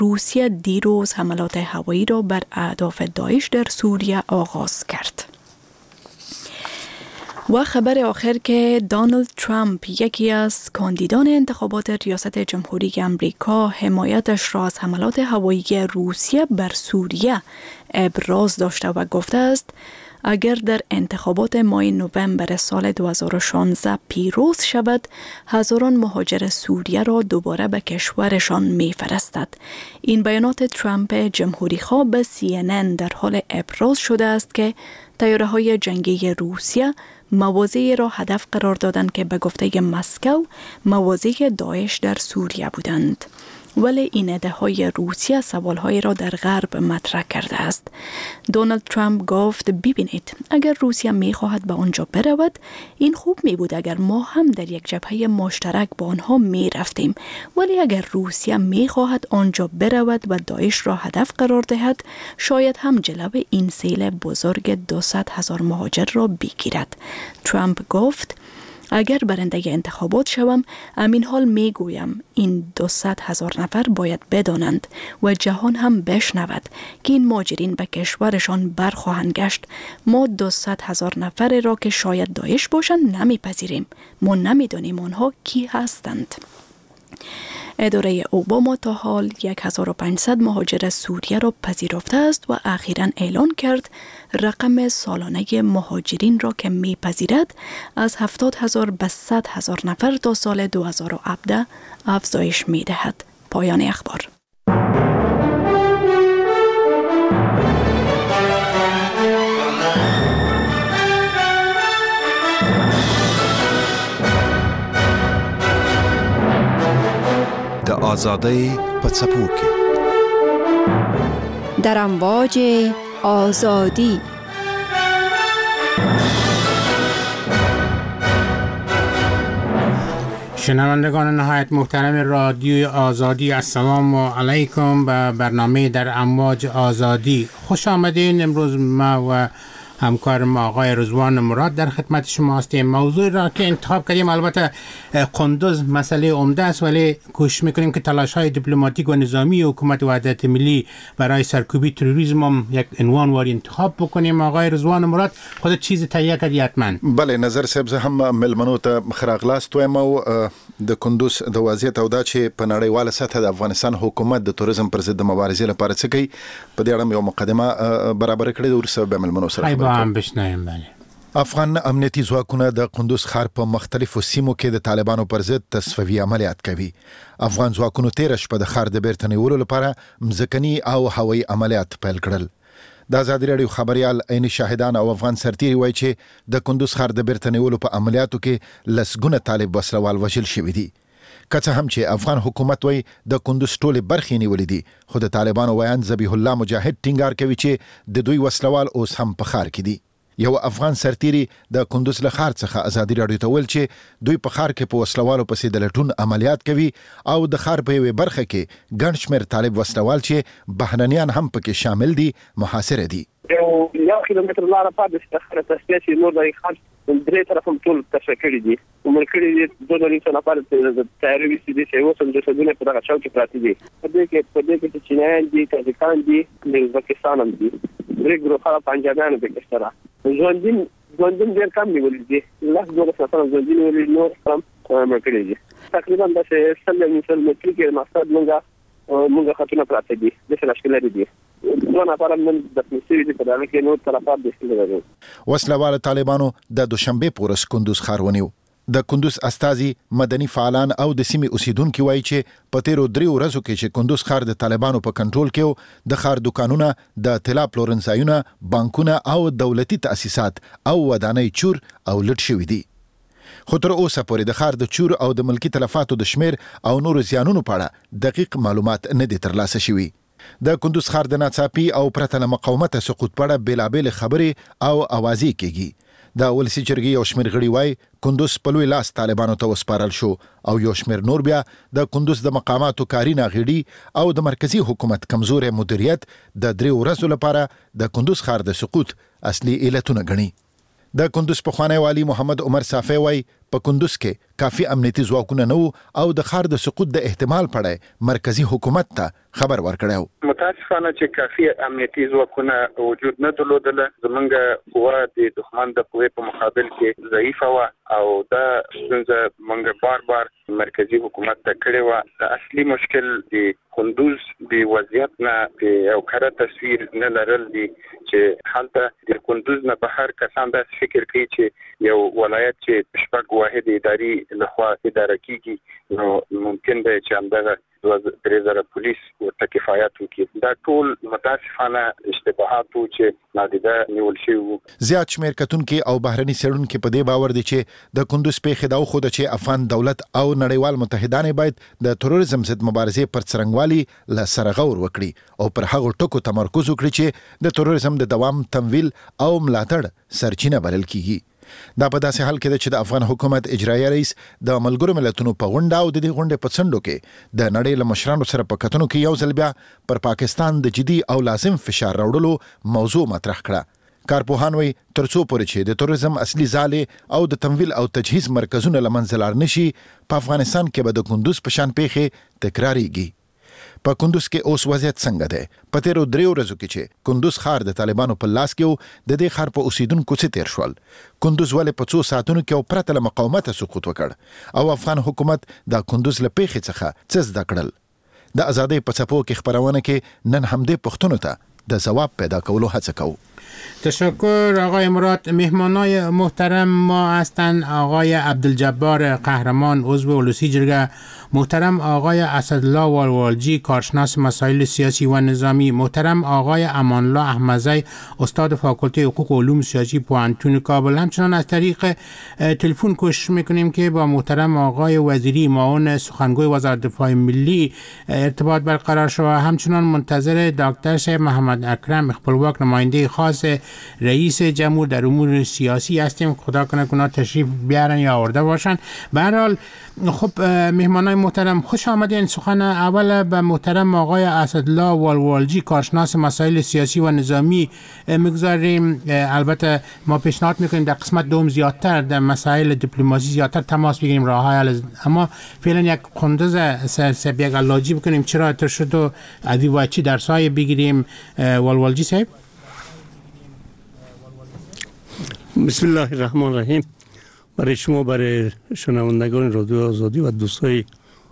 روسیه دیروز حملات هوایی را بر اهداف داعش در سوریه آغاز کرد. و خبر آخر که دونالد ترامپ، یکی از کاندیدان انتخابات ریاست جمهوری امریکا، حمایتش را از حملات هوایی روسیه بر سوریه ابراز داشته و گفته است اگر در انتخابات ماه نوامبر سال 2016 پیروز شود، هزاران مهاجر سوریه را دوباره به کشورشان می‌فرستد. این بیانات ترامپ جمهوری‌خواه به CNN در حال ابراز شده است که طیاره‌های جنگی روسیه مواضعی را هدف قرار دادند که به گفته مسکو مواضع داعش در سوریه بودند. ولی این ادعاهای روسیه سوالهایی را در غرب مطرح کرده است. دونالد ترامپ گفت ببینید، اگر روسیه می‌خواهد به آنجا برود، این خوب می‌بود اگر ما هم در یک جبهه مشترک با آنها می‌رفتیم. ولی اگر روسیه می‌خواهد آنجا برود و داعش را هدف قرار دهد، شاید هم جلوی این سیل بزرگ 200,000 مهاجر را بگیرد. ترامپ گفت اگر برنده انتخابات شوم، همین حال می گویم این 200,000 نفر باید بدانند و جهان هم بشنود که این مهاجرین به کشورشان برخواهند گشت. ما 200,000 نفر را که شاید داعش باشند نمیپذیریم. ما نمیدانیم آنها کی هستند. اداره اوباما تا حال 1500 مهاجر سوریه را پذیرفته است و اخیراً اعلان کرد رقم سالانه مهاجرین را که میپذیرد از 70,000 به 100,000 نفر تا سال 2017 افزایش میدهد. پایان اخبار. د آزادۍ په څپو کې در امواج آزادی. شنوندگان نهایت محترم رادیوی آزادی، السلام علیکم به برنامه در امواج آزادی. خوش آمدین. امروز ما و همکار ما آقای رضوان مراد در خدمت شما هستیم. موضوع را که انتخاب کردیم البته قندوز مسئله عمده است، ولی کوشش میکنیم که تلاش‌های دیپلماتیک و نظامی حکومت وحدت ملی برای سرکوبی تروریسم هم یک عنوان واری انتخاب بکنیم. آقای رضوان مراد خود چیز تهیه کردی حتما؟ بله، نظر صاحب زه هم ملمنو ته خراغلاست وایم او د کندوز د وضعیت او دا چې په نړیواله سطح د افغانستان حکومت د توریزم پر ضد مبارزې لپاره څه کوي، په دې اړه یو مقدمه برابر کړې ده. ورسره به ملمنو سره افغان امنیتي ځواکونه د قندوز ښار په مختلفو سیمو کې د طالبانو پر ضد تصفیوي عملیات کوي. افغان ځواکونو تېره شپه د ښار د بیرته نیولو لپاره مځکني او هوایي عملیات پیل کړل. د ازادي راډیو خبريال عیني شاهدان او افغان سرتیري وایي چې د کندوز ښار د بیرته نیولو په عملیاتو کې لسګونه طالب وسلوال وژل شوي دي. که څه هم چې افغان حکومت وایي د کندوز ټولې برخې نیولې دي، خو د طالبانو ویان ذبیح الله مجاهد ټینګار کوي چې د دوی وسلوال اوس هم په ښار کې دي. یو افغان سرتیري د کندوز له ښار څخه ازادي راډیو ته ویل چې دوی په ښار کې په وسلوالو پسې د لټون عملیات کوي او د ښار په یوې برخه کې ګڼ شمېر طالب وسلوال چې بهرنیان هم پکې شامل دي محاصره دي. یو کیلومتر لاره پاتې د تصفیه چې نور د خان درې طرفم ټول تصفیه کړي دي. عمر کړي دي 200 نفر د تیاری دي چې اوس هم د سدونه په دغه چوک کې پراته دي. په دې کې چې چینایان دي، تاجکان دي، د ازبکستان هم دي، درې ګروپه پنجابیان به کېستره ژوندین ډېر کم نیولې دي. لاس دوه سره ژوندین ولې نور هم مکړي دي. تقریبا د 100 متر کې مقصد مونږه خطونه پراته دي د شلشکل دي. ځوانه لپاره من د مسیري د پدانه کې نور طرفات دي ستل. وسلوال طالبانو د دوشنبه پورس کندوز ښار ونیو. د کندوز استازي مدني فعالان او د سیمې اوسیدونکو وایي چې په تیرو 3 ورځو کې چې کندوز ښار د طالبانو په کنټرول کې د ښار دکانونه، د طلا پلورنځایونه، بانکونه او دولتي تأسیسات او ودانۍ چور او لوټ شوي دي. خو تر اوسه پورې د ښار د چور او د ملکي تلفاتو د شمیر او نورو زیانونو په اړه دقیق معلومات نه دي ترلاسه شوي. د کندوز ښار د ناڅاپي او پرته له مقاومته سقوط په اړه بېلابېلې خبرې او اوازې کېږي. د ولسي جرګې یو شمېر غړي وایي کندوز په لوی لاس طالبانو ته وسپارل شو او یو شمېر نور بیا د کندوز د مقاماتو کاري ناغېړي او د مرکزي حکومت کمزورې مدیریت د 3 ورځو لپاره د کندوز ښار د سقوط اصلي علتونه ګڼي. د کندوز پخوانی والی محمد عمر صافی وایي په کندوز کې کافي امنیتي ځواکونه نه او د ښار د سقوط د احتمال په اړه مرکزی حکومت ته خبر ورکړیو. متاسفانه چې کافي امنیتي ځواکونه وجود نه درلودل، زمونږ قوه د دښمن د قوې په مقابل کې ضعیفه و او دا څنګه مونږ بار مرکزی حکومت ته کړی و. د اصلي مشکل د کندوز د وضعیت نه د یو کره تصویر نه لرل دي چې حالته د کندوز نه بهر کسان د فکر کوي چې یو ولایت چې شپږ واحد اداري لخوا اداره کیږي نو ممکن دی چې همدغه 3000 پولیس ورته کفایت وکړي. دا ټول متاسفانه اشتباهات و چې نادیده نیول شوي. زیات شمیر کتونکو او بهرني څېړونکو په دې باور دي چې د کندوز پیښې دا خو د چې افغان دولت او نړیوال متحدان باید د تروریزم ضد مبارزې پر څرنګوالي له سره غور وکړي او پر هغه ټکو تمرکز وکړي چې د تروریزم د دوام تمویل او ملاتړ سرچینه بلل کیږي. دا په داسې حال کې چې د افغان حکومت اجرایي رئیس د ملګرو ملتونو په غونډه او د دې غونډې په څنډو کې د نړۍ له مشرانو سره په کتنو کې یو ځل بیا پر پاکستان د جدي او لازم فشار راوړلو موضوع مطرح کړه. کارپوهان وایي ترڅو پورې چې د تروریزم اصلي ځالې او د تمویل او تجهیز مرکزونه له منځه لاړ نشي، په افغانستان کې به د کندوز په شان پیښې تکراریږي. په کندوز کې اوس وضعیت څنګه دی؟ په تیرو 3 ورځو کې چې کندوز ښار د طالبانو په لاس کې د دې ښار په اوسیدونکو څه تیر شول؟ کندوز ولې په 2 ساعتونو کې او پرته له مقاومت سقوط وکړ؟ او افغان حکومت د کندوز له پیښې څخه څه زده کړل؟ د ازادۍ په څپو کې خبرونه کې نن همدې پوښتنو ته د جواب پیدا کولو هڅه کوو. تشکر آقای مراد. مهمانای محترم ما هستند آقای عبدالجبار قهرمان عضو اولوسی جرگه، محترم آقای اسدالله والوالجی کارشناس مسائل سیاسی و نظامی، محترم آقای امانالله احمدزی استاد فاکولته حقوق و علوم سیاسی پوهنتون کابل. همچنان از طریق تلفن کوشش میکنیم که با محترم آقای وزیری معاون سخنگوی وزارت دفاع ملی ارتباط برقرار شود. همچنان منتظر دکتر صاحب محمد اکرم خپلواک نماینده خاص رئیس جمهور در امور سیاسی هستیم. خدا کنه اونا تشریف بیارن یا آورده باشن. به هر حال خب مهمانای محترم خوش آمدین. سخن اول به محترم آقای اسدالله والوالجی کارشناس مسائل سیاسی و نظامی میگذاریم. البته ما پیشنهاد میکنیم در قسمت دوم زیادتر در مسائل دیپلماسی زیادتر تماس بگیریم، راههای اما فعلا یک کندوز سبیگ علاجی بکنیم. چرا ترشد و عدی و چی درسای بگیریم؟ والوالجی صاحب. بسم الله الرحمن الرحیم. برای شما، برای شنوندگان رادیو آزادی و دوستای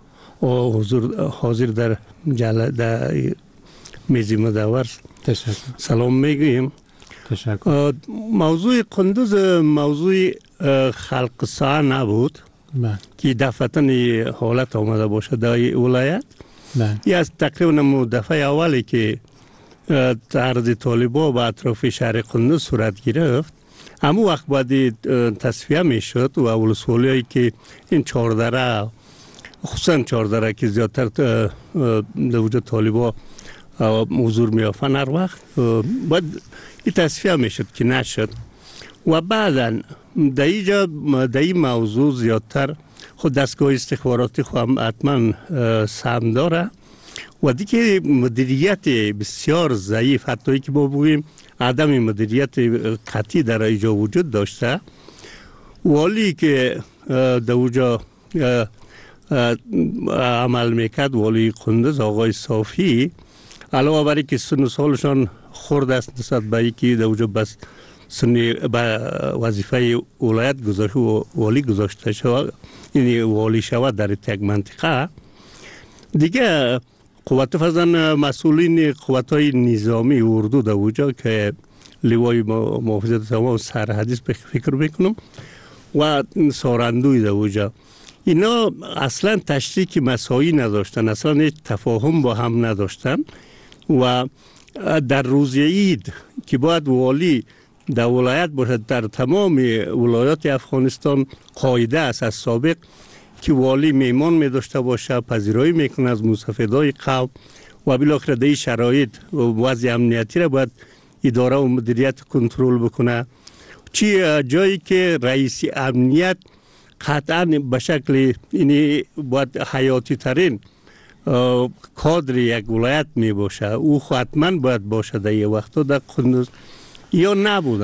حاضر در میز مدور سلام میگویم. موضوع کندوز موضوع خلق ساعه نبود که دفعتن حالت آمده باشه در ولایت. یه از تقریبا دفعه اولی که طرز طالبا به اطراف شهر کندوز صورت گرفت، همون وقت باید تصفیه می شد و ولسوالی هایی که این 4 دره، خصوصا 4 دره که زیادتر در وجود طالبا حضور می آفن هر وقت باید این تصفیه می شد که نشد. و بعدا در این موضوع زیادتر خود دستگاه استخباراتی خود حتما سهم داره و دیگه مدیریت بسیار ضعیف، حتی که ما بگوییم عدم مدیریت قطعی در اینجا وجود داشته. والی که در اونجا عمل میکرد، والی کندوز آقای صافی، علاوه بر اینکه سن و سالشان خرد است نسبت به اینکه در اونجا بس سن وظیفه ولایت گذاشته و والی گذاشته شود، یعنی والی شود در یک منطقه دیگه، قوت فضل مسئولین قوت‌های نظامی اردو در اونجا که لوای محافظت تمام سرحدی فکر میکنم و سارندوی در اونجا، اینا اصلا تشریک مساعی نداشتن، اصلا هیچ تفاهم با هم نداشتن. و در روز عید که باید والی در ولایت باشد، در تمام ولایات افغانستان قاعده است از سابق که والی میمان می داشته باشه، پذیرایی میکنه از مستفیدای قوم و بالاخره در این شرایط وضع امنیتی را باید اداره و مدیریت کنترل بکنه. چی جایی که رئیس امنیت قطعا به شکل اینی باید حیاتی ترین کادر یک ولایت می باشه، او حتما باید باشه در یه وقتا در کندوز یا نبودن.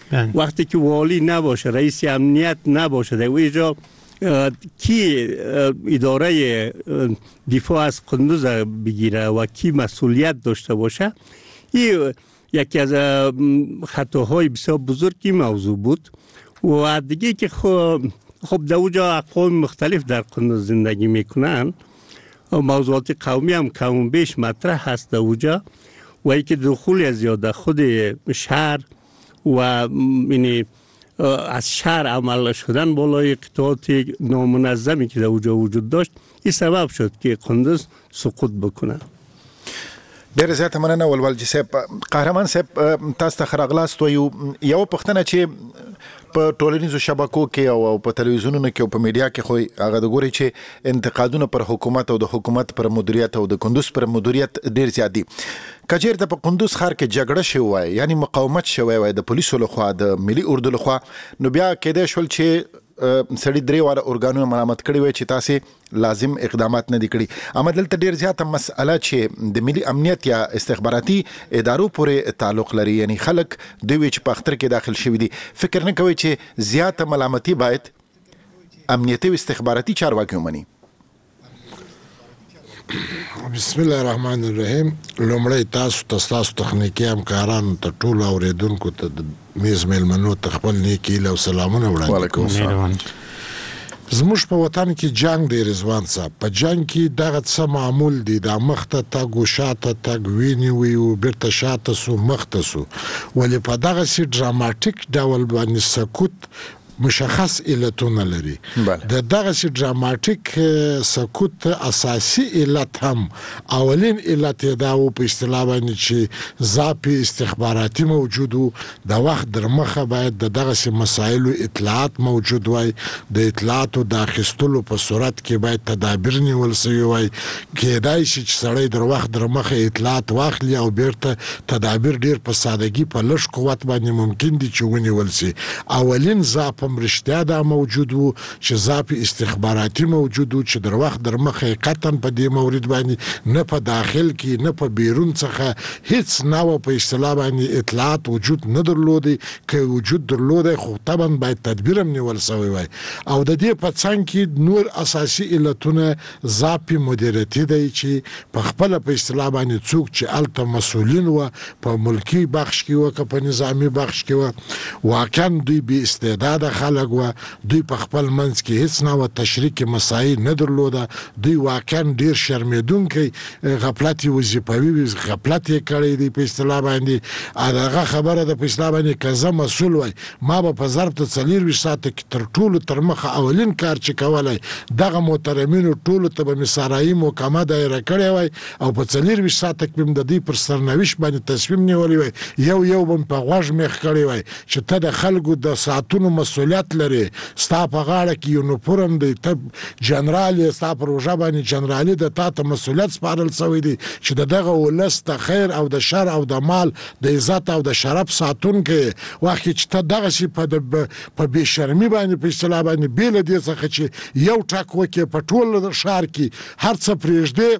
وقتی که والی نباشه، رئیس امنیت نباشه، در اونجا کی اداره دفاع از قندوز بگیره و کی مسئولیت داشته باشه، این یکی از خطاهای بسیار بزرگی موضوع بود. و دیگه که خب در اونجا اقوام مختلف در قندوز زندگی میکنن، موضوعات قومی هم کم بیش مطرح هست در اونجا، و اینکه دخول زیاده خود شهر و یعنی از شهر عمل شدن بالای قطعات نامنظمی که در اونجا وجود داشت، این سبب شد که قندوز سقوط بکنه. ډېر زیات مننه ولولجی صاحب. قهرمان صاحب تاسو ته راغلاست یو پښتنه چې په ټولنیزو شبکو کې او په تلویزیونونو کې او په میډیا کې خو هغه د ګوري چې انتقادونه پر حکومت او د حکومت پر مدیریت او د قندوز پر مدیریت ډېر زیات دي. کچیر د قندوز ښار کې جګړه شوی یعنی مقاومت شوی وای د پولیسو لخوا د ملي اردو لخوا، نو بیا کېدای شول چې سړي درې واړه اورګانونه ملامت کړي وای چې تاسو لازم اقدامات نه دي کړي. اما دلته ډېر زیاته مسأله چې د ملي امنیت یا استخباراتي ادارو پورې تعلق لري، یعنی خلک دوی چې په اختر کې داخل شوی دي، فکر نه کوي چې زیاته ملامتي باید امنیتي او استخباراتي چارواکي ومني. بسم الله الرحمن الرحیم. لومړی تاسو تخنیکی همکارانو ته ټول اوریدونکو ته د میز میلمنو ته خپل نیک هیله او سلامونه وړاندې کوم. وعلیکم السلام. زموږ په وطن کې جنگ دی رضوان صاحب، په جنگ کې دغه څه معمول دي، دا مخته تګ و شاته تګ ویني وي او بیرته شاته سو مخته سو، ولې په دغه سي ډراماتیک ډول باندې سکوت مشخص علتونه لري. د دغه سي ډراماتیک سکوت اساسي علت هم اولین علت دا و په اصطلاح باندې چې ضعف استخباراتي موجود و، د وخت در مخه باید د دغه سي مسایلو اطلاعات موجود وای، د اطلاعاتو د اخیستلو په صورت کې باید تدابیر نیول شوی وای. کېدای شي چې سړی در وخت در مخه اطلاعات واخلي او بیرته تدابیر ډیر په سادهګي په لږ قوت باندې ممکن دي چې ونیول شي. اولین ضعف رشتیا دا موجود وو چې ضعف استخباراتي موجود وو چې در وخت در مخه قطعا په دې مورد باندې نه په داخل کې نه په بیرون څخه هیڅ نوع په اصطلاح باندې اطلاعات وجود نه درلودي. که وجود درلودي خو طبعا باید تدبیر هم نیول شوی وای. او د دې په څنګ کې نور اساسي علتونه ضعف مدیریتي دی چې په خپل په اصطلاح باندې څوک چې الته مسؤلین و په ملکی بخش کې و که په نظامی بخش کې و، واقعا دوی بی استعداد خلک و، دوی په خپل منځ کې هیڅ نوع تشریک مسایل نه درلوده، دوی واقعا ډیر شرمېدونکي غفلت وظیفوي غفلت یې کړی دی په اصطلاح باندې. هغه خبره د په اصطلاح باندې که زه مسؤل وای ما به په ظرف د 24 ساعته کې تر ټولو تر مخه اولین کار چې کولی دغه محترمینو ټولو ته به مې سرایي محکمه دایره کړې وای او په 24 ساعته کې به د دوی پر سرنوشت باندې تصمیم نیولی وای. یو به په غوږ میخ کړی وای چې ته د خلکو د ساعتونو مسؤلیت لري، ستا په غاړه کې یونیفورم دی، ته جنرال یې، ستا پر اوږه باندې جنرالي د تا ته مسؤلیت سپارل شوی دی چې د دغه ولس د خیر او د شر او د مال د عزت او د شرف ساتونکی. وخت چې ته دغسې په بېشرمي باندې په اصطلاح باندې بې له دې څخه چې یو ټک وکړې په ټول ښار کې هر څه پرېږدې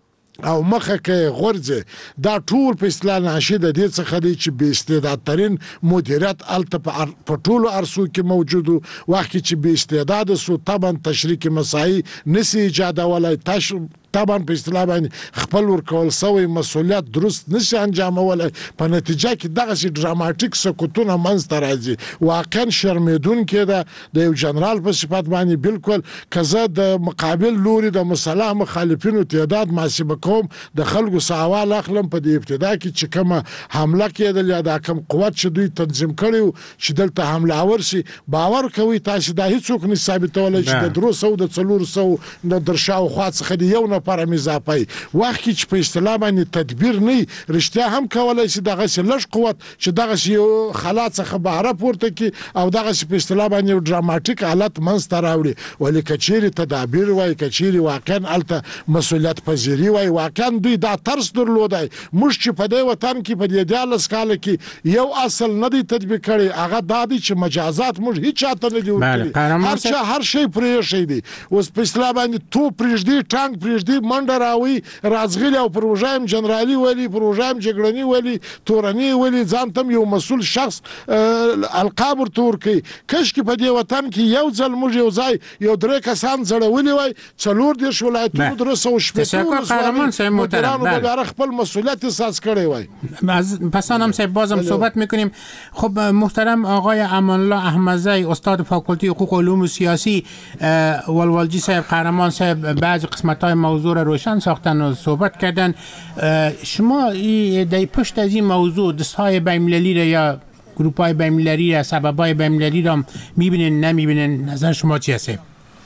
او مخه کې غورځي، دا ټول په اصطلاح ناشې د دې څخه دی چې بې استعدادترین مدیریت هلته په ټولو عرصو کې موجود و. وخت چې بې استعداده سو طبعا تشریک مسایي نسي ایجادولی، طبعا په اصطلاح باندې خپل ورکول سوی مسؤلیت درست نشي انجامولی. په نتیجه کې دغسې ډراماتیک سکوتونه منځته راځي. واقعا شرمېدونکې ده د یو جنرال په صفت باندې. بالکل که زه د مقابل لوري د مسلح مخالفینو تعداد محاسبه کوم، د خلکو سوال اخلم په دې ابتدا کې چې کومه حمله کېدل یا دا کوم قوت چې دوی تنظیم کړی و چې دلته حمله آور شي، باور کوئ تاسې دا هېڅوک نشي ثابتولی چې د 300 د 400 د در شاوخوا څخه د یو نفر هم اضافه وي. وخت کې چې په اصطلاح باندې تدبیر نه وي، رښتیا هم کولی شي دغسې لږ قوت چې دغسې یو خلا څخه بهره پورته کړي او دغسې په اصطلاح باندې یو ډراماتیک حالت منځته راوړي. ولې که چیرې تدابیر وای، که چیرې واقعا هلته مسؤلیت پذیري وای، واقعا دوی دا طرز درلودی. موږ چې په دې وطن کې په دې 14 کاله کې یو اصل نه دی تطبیق کړی، هغه دا دی چې مجازات موږ هیڅ چاته نه دي ورکړي، هر شی پرېښی دی. اوس په اصطلاح باندې توپ پرېږدي، ټانک پرېږدي، دي منډه راوي رازغلی او پروژایم جنرالي ولی پروژایم جګړنی ولی تورنی ولی ځان تم یو مسول شخص القاب ورتور کوي کشکې په دې وطن کې یو ځل موږ یو ځای یو درې کسان زړولي وای 4 ولایتونو درسو تشکر قهرمان صاحب محترم برای خپل مسئولیت احساس کړی وای. از پسانم صاحب بازم صحبت میکنیم. خب محترم آقای امان الله احمدزی استاد فاکولته حقوق و علوم سیاسی ولولجی صاحب قهرمان صاحب بعضی قسمت‌های موضوع را روشن ساختن و صحبت کردن. شما در پشت از این موضوع دست‌های بین‌المللی را یا گروه‌های بین‌المللی را سبب‌های بین‌المللی را می‌بینین نمی‌بینین؟ نظر شما چی هست؟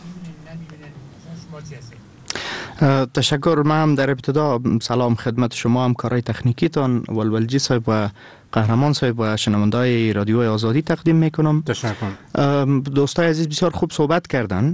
تشکر. من هم در ابتدا سلام خدمت شما همکارای تکنیکیتان ولولجی صاحب و قهرمان صاحب و شنوندای رادیوی آزادی تقدیم میکنم. تشکر. دوستای عزیز بسیار خوب صحبت کردن.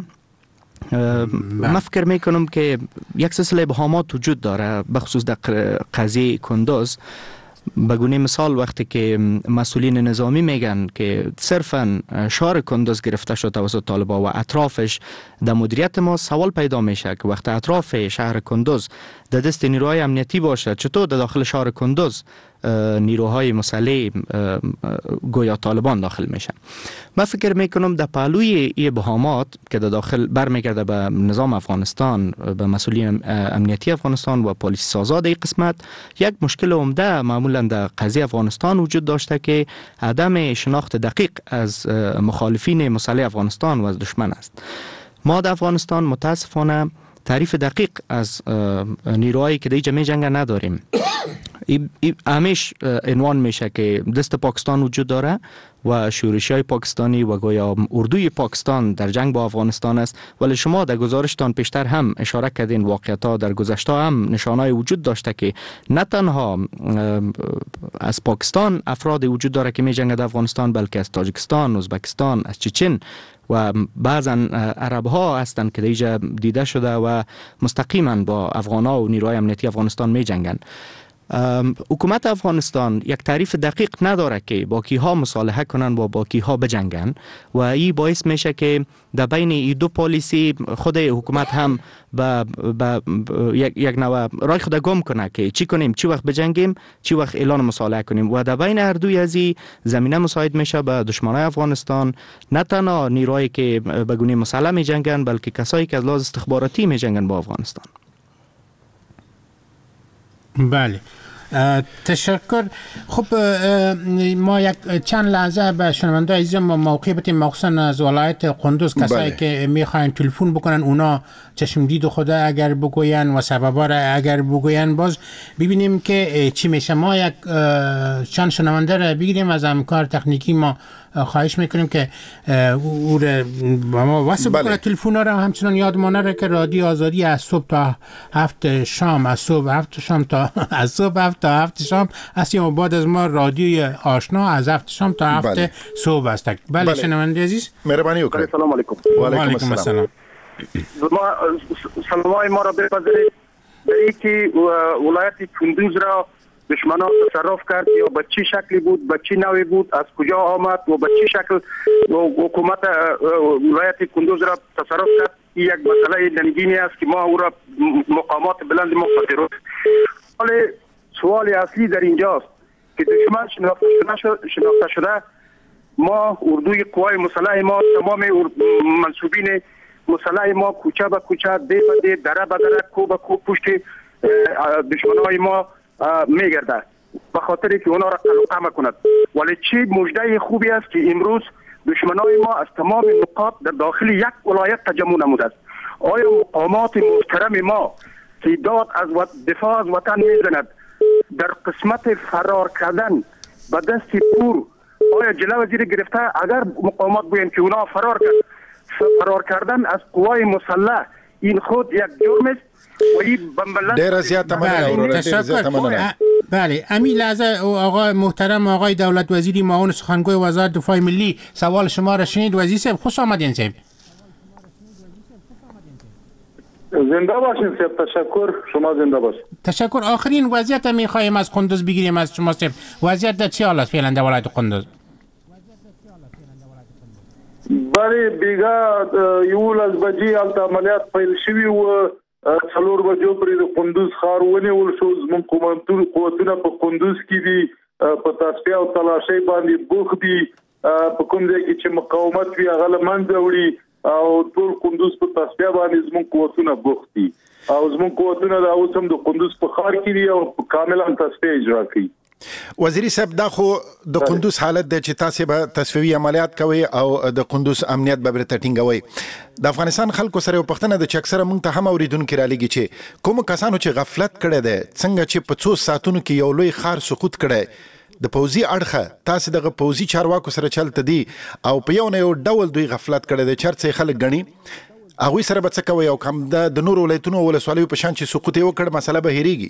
من فکر میکنم که یک سلسله ابهامات وجود داره بخصوص در قضیه کندوز. بگونه مثال وقتی که مسئولین نظامی میگن که صرفا شهر کندوز گرفته شد توسط طالبان و اطرافش در مدیریت ما، سوال پیدا میشه که وقتی اطراف شهر کندوز در دست نیروهای امنیتی باشه چطور در داخل شهر کندوز نیروهای مسلح گویا طالبان داخل میشن. من فکر میکنم در پهلوی این ابهامات که در داخل برمیگرده به نظام افغانستان، به مسئولین امنیتی افغانستان و پلیس سازا در این قسمت، یک مشکل عمده معمولا در قضیه افغانستان وجود داشته که عدم شناخت دقیق از مخالفین مسلح افغانستان و از دشمن است. ما در افغانستان متاسفانه تعریف دقیق از نیروهایی که دیگه می جنگ نداریم. همیش عنوان میشه که دست پاکستان وجود داره و شورش‌های پاکستانی و گویا اردوی پاکستان در جنگ با افغانستان است، ولی شما در گزارشتان پیشتر هم اشاره کردین واقعیت‌ها در گذشته هم نشانه‌ای وجود داشته که نه تنها از پاکستان افراد وجود داره که می جنگ در افغانستان، بلکه از تاجیکستان، ازبکستان، از چچن و بعضا عرب ها هستند که دیگه دیده شده و مستقیما با افغان‌ها و نیروهای امنیتی افغانستان می جنگن. حکومت افغانستان یک تعریف دقیق نداره که با کیها مصالحه کنن و با کیها بجنگن و این باعث میشه که در بین این دو پالیسی خود حکومت هم به یک نوع رای خود گم کنه که چی کنیم، چی وقت بجنگیم، چی وقت اعلان مصالحه کنیم و در بین هر دوی از این زمینه مساعد میشه به دشمنای افغانستان، نه تنها نیروهایی که به گونه مسلح می جنگن بلکه کسایی که از لحاظ استخباراتی می جنگن با افغانستان. بله تشکر. خب ما یک چند لحظه به شنونده‌های عزیز ما موقع بدیم، مخصوصا از ولایت قندوز کسایی که میخواین تلفن بکنن اونا چشم دید خود اگر بگوین و سببا را اگر بگوین باز ببینیم که چی میشه. ما یک چند شنونده را بگیریم از همکار تکنیکی ما، خواهش میکنیم که او را با ما وصل بکنه. تلفن را همچنان یادمان نره که رادیو آزادی از صبح تا 7 شام، از صبح 7 شام تا از صبح 7 تا 7 شام است، بعد از ما رادیو آشنا از 7 شام تا 7 صبح است. بله شنونده عزیز مهربانی وکړئ. السلام علیکم. و علیکم السلام. سلامای ما را بپذیرید. در اینکه ولایت کندوز را دشمنان تصرف کرد یا به چه شکلی بود، به چه نوعی بود، از کجا آمد و به چه شکل حکومت ولایت کندوز را تصرف کرد، یک مسئله ننگینی است که ما او را مقامات بلند ما پذیرفت. ولی سوال اصلی در اینجاست که دشمن شناخته شده، ما اردوی قوای مسلح ما، تمام منصوبین مسلح ما کوچه به کوچه، ده به ده، دره به دره، کو به کو پشت دشمنای ما میگرده به خاطر که اونا را قلقمه کند. ولی چه مژده خوبی است که امروز دشمنای ما از تمام نقاط در داخل یک ولایت تجمع نموده است. آیا مقامات محترم ما که داد از دفاع از وطن میزند در قسمت فرار کردن به دست پور آیا جلو وزیر گرفته؟ اگر مقامات بگویند که اونا فرار کردن از قوای مسلح این خود یک جرم است و این ډیر زیات مننه. بله همین لحظه آقای محترم آقای دولت وزیری معاون سخنگوی وزارت دفاع ملی سوال شما را شنید. وزیر صاحب خوش آمدین. صاحب زنده باشین صاحب. تشکر. شما زنده باشین. تشکر. آخرین وضعیت میخوایم از قندوز بگیریم از شما صاحب. وضعیت در چه حال است فعلا در ولایت قندوز؟ بله بیگا یول از بجی البته عملیات پیل شوی و څلور بجو پرې د کندوز ښار ونیول شو. زموږ قوتونه په کندوز کې دي په تصفیه او تلاشۍ باندې بوخت دي. په کوم ځای کې چې مقاومت وي هغه له منځه وړي او ټول کندوز په تصفیه باندې زموږ قوتونه بوخت دي او زموږ قوتونه د اوس هم د کندوز په ښار کې دي او کاملا تصفیه اجرا کوي. وزیری صاحب دا خو د کندوز حالت د چې تاسو به تصفیوي عملیات کوي او د کندوز امنیت به برته ټینګوي. د افغانستان خلکو سره پښتنه د چکسره مونږ ته هم اوریدونکو را لګي چې کوم کسانو چې غفلت کړي دي څنګه چې په 2 ساعتونو کې یو لوی خار سقوط کړي د پوزي اړخه تاسو دغه پوزي چارواکو سره چلته دي او په یو نه یو ډول دوی غفلت کړي دي چرته خلک غني هغه سره به څه کوي او کوم د نور ولایتونو ولسوالیو په شان چې سقوط یو کړ مسله به هریږي.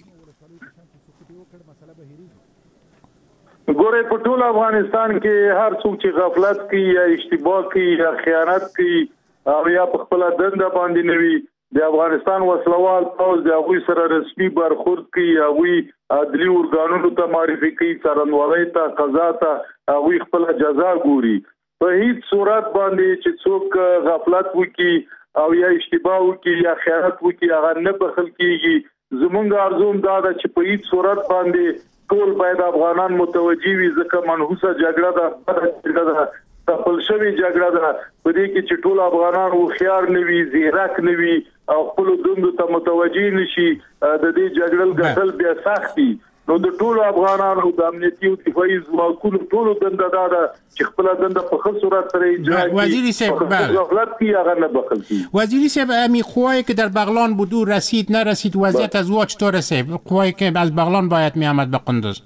ګوره په ټول افغانستان کې هر څوک چې غفلت کوي یا اشتباه کوي یا خیانت کوي او یا په خپل دنده باندې نوي د افغانستان وسلوال پوز د هغوی سره رسمي برخورد کوي هغوی عدلي ارګانونو ته معرفي کوي څارنوالۍ ته قضا ته هغوی خپل جزا ګوري. په هیڅ صورت باندې چې څوک غفلت وکړي او یا اشتباه وکړي یا خیانت وکړي هغه نه بخښل کیږي. زمونږ ارزو دا ده چې په هیڅ صورت باندې ټول باید افغانان متوجي وي ځکه منحوسه جګړه ده تپل شوی جګړه ده په دې کې چې ټول افغانان هوښیار نه وي زیرک نه وي او خپل دندو ته متوجي نشي د دې جګړې ګټل بیا سخت دي. نو د ټول افغانانو د امنیتي او دفاعي ځواکونو ټول دنده دا ده چې خپل دنده په ښه صورت سره اجرا کړي. وزیری صاحب غفلت کی هغه نه بخل کی. وزیری صاحب امی قوایی که در بغلان بود رسید نرسید وضعیت از او چطور است؟ قوایی که از بغلان باید می آمد به قندوز.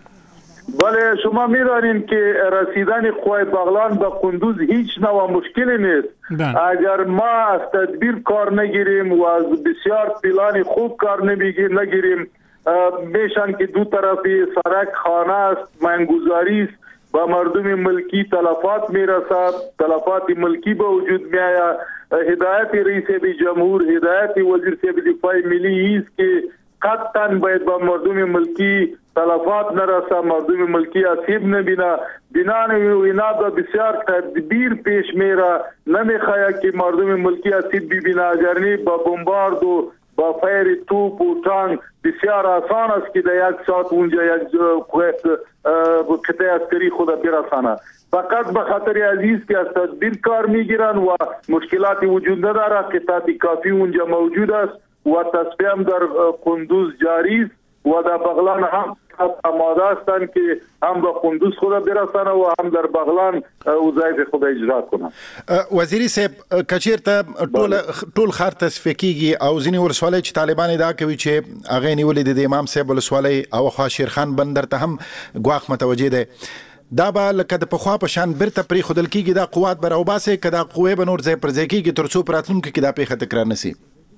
بله شما می‌دانید که رسیدن قوای بغلان به قندوز هیچ نوع مشکلی نیست. اگر ما از تدبیر کار نگیریم و از بسیار پلان خوب کار نگیریم میشن که دو طرفی سرک خانه است منگذاری است با مردم ملکی تلفات میرسد تلفات ملکی به وجود می آید. هدایت رئیس جمهور هدایت وزیر صاحب دفاع ملی است که قطعا باید با مردم ملکی تلفات نرسه مردم ملکی آسیب نبینه بنان اینا به بسیار تدبیر پیش میره نمیخواه که مردم ملکی آسیب ببینه اگرنی با بمبارد و با فیر توپ و تانک بسیار آسان است که در یک ساعت اونجا یک قطعه عسکری خود برسانه. فقط به خاطر عزیز که از تدبیر کار میگیرن و مشکلات وجود نداره قطعات کافی اونجا موجود است و تصفیه هم در قندوز جاری است و در بغلان هم آماده هستند که هم به قندوز خود برسانه و هم در بغلان وظایف خود اجرا کنند. وزیری صاحب کچیرته ټول خار تصفیه کیږي او ځینې ولسوالۍ چې طالبان ادعا کوي چې هغه نیولې د امام صاحب ولسوالۍ او خوا شیرخان بندر ته هم ګواښ متوجه دی دا به لکه د پخوا په شان برته پرې خودل کیږي دا قوات بر او باسه کدا قوې به نور ځای پر ځای کیږي تر څو پراتلونکو کې دا پیښه تکرار نشي.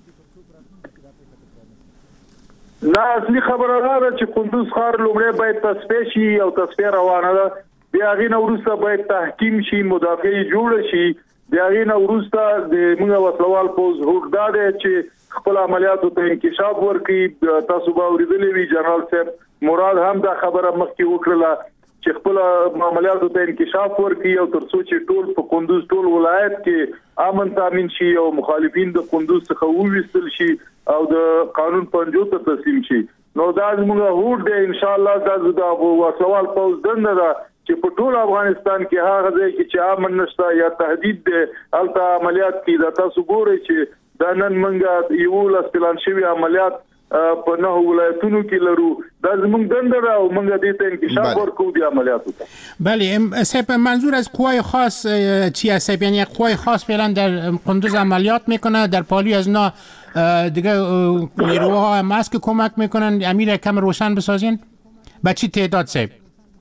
نه اصلي خبره ده چې قندوز ښار لومړی باید تصفیه شي او تصفیه روانه ده بیا هغې نه وروسته باید تحکیم شي مدافع جوړه شي بیا هغې نه وروسته د موږ وسلوال پوځ هوډ دا دی چې خپل عملیاتو ته انکشاف ورکړي. تاسو به اورېدلی وي جنرال صاحب مراد هم دا خبره مخکې وکړله چې خپل عملیاتو ته انکشاف ورکړي او تر څو چې ټول په قندوز ټول ولایت کې امن تامین شي او مخالفین د قندوز څخه وویستل شي او د قانون پنجو ته تسلیم شي. نو دا زموږ هوډ دی ان شاء الله دا د وسلوال پوځ دنده ده چې په ټول افغانستان کې هغه ځای کې چې امن نشته یا تهدید دی هلته عملیات کیږي. دا تاسو ګورئ چې دا نن موږ یو لاس پلان شوي عملیات په 9 ولایتونو کې لرو دا زموږ دنده ده او موږ دې ته انکشاف ورکوو د عملیاتو ته. بله صاحب منظور از قوای خاص چی است؟ یعنی قوای خاص فعلا در قندوز عملیات میکنه در پالی از نا دیگه نیروها هم هست که کمک میکنن امیر کم روشن بسازین با چی تعداد صاحب؟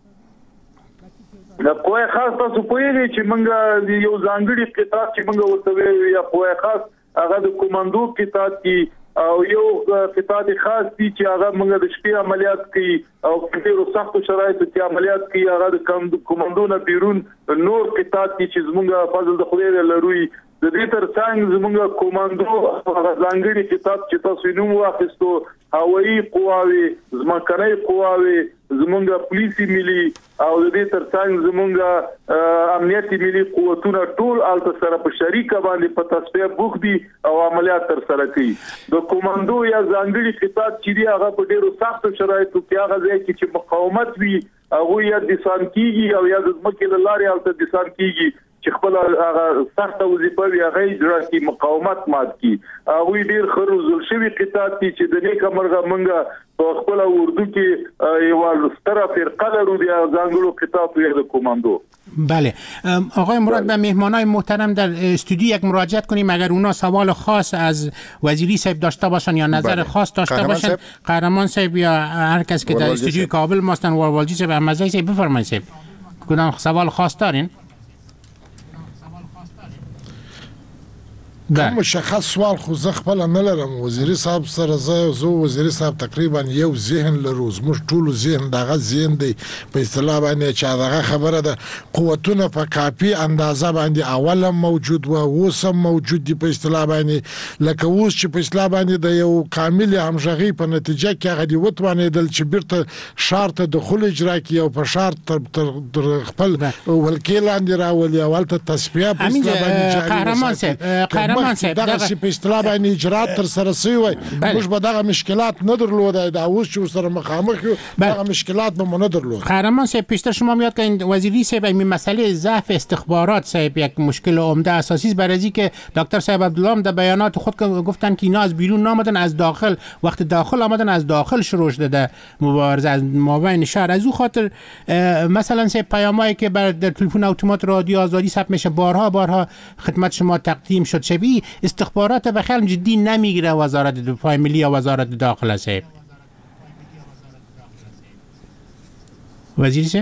قوای خاص تاسو پوهیږئ چې موږ یو ځانګړي قطاع چې موږ ورته ویل یا قوای خاص هغه د کمانډو قطاع کې او یو قطاع خاص دي چې هغه موږ د شپې عملیات کوي او په ډیرو سختو شرایطو کې عملیات کوي هغه د کمانډو نه بیرون نور قطاع چې زموږ فضل د خدای لروي د دې ترڅنګ زموږ کمانډو ځانګړي قطاع چې تاسو نوم واخیستو هوایي قواوي ځمکنۍ قواوي زموږ پولیسي ملي او د دې ترڅنګ زمونږ امنیتي ملي قوتونه ټول الته سره په شریکه باندې په تصفیه بوخدي او عملیات تر سره کوي د کوماندو یا ځانګړي خطاب چې هغه په ډیرو سختو شرایطو کې هغه ځای کې چې مقاومت وي هغه یا دسان کیږي او یا د ځمکې له لارې الته دسان کیږي چې خپل هغه سخت وظیفه وي هغه اجرا کی مقاومت مات کی هغه ډیر خروزل شوی قطاع چې د نیک مرغه منګه په خپل اردو کې یو ستره فرقه لرو د ځانګړو قطاع د کوماندو. بله آقای مراد به مهمانای محترم در استودیو یک مراجعت کنیم اگر اونا سوال خاص از وزیری صاحب داشته باشن یا نظر خاص داشته باشن قهرمان صاحب یا هر کس که در استودیو کابل ماستن والوالجی صاحب احمدزی صاحب بفرمایید صاحب کدام سوال خاص دارین؟ کوم مشخص سوال خو زه خپل نه لرم وزیری صاحب سره زه وزیری صاحب تقریبا یو ذهن لرو زموږ ټول ذهن دغه ذهن دی په اصطلاح باندې چې دغه خبره ده قوتونه په کافي اندازه باندې اوله موجود و اوس هم موجود دي په اصطلاح باندې لکه اوس چې په اصطلاح باندې د یو کامل همغږي په نتیجه کې هغه دی وتوانېدل چې بیرته ښار ته دخول اجرا کړي او په ښار تر خپل ولکې لاندې راولي او هلته تصفیه په اصطلاح باندې قهرمان صاحب دغه چې په اصطلاح باندې اجرات تر سره سوی وي موږ به دغه مشکلات نه درلودای دا اوس چې سره مخامخ یو دغه مشکلات به نه درلود. قهرمان صاحب پیشتر شما میاد که این وزیری صاحب این مسئله ضعف استخبارات صاحب یک مشکل عمده اساسی است برای اینکه دکتر صاحب عبدالله در بیانات خود گفتن که اینا از بیرون نامدن از داخل وقت داخل آمدن از داخل شروع شده مبارزه از مابین شهر از او خاطر مثلا صاحب پیامایی که در تلفن اتومات رادیو آزادی ثبت میشه بارها خدمت شما تقدیم شد شبیه استخبارات به خیلی جدی نمیگیره وزارت دفاع ملی یا وزارت داخله صاحب. وزیر صاحب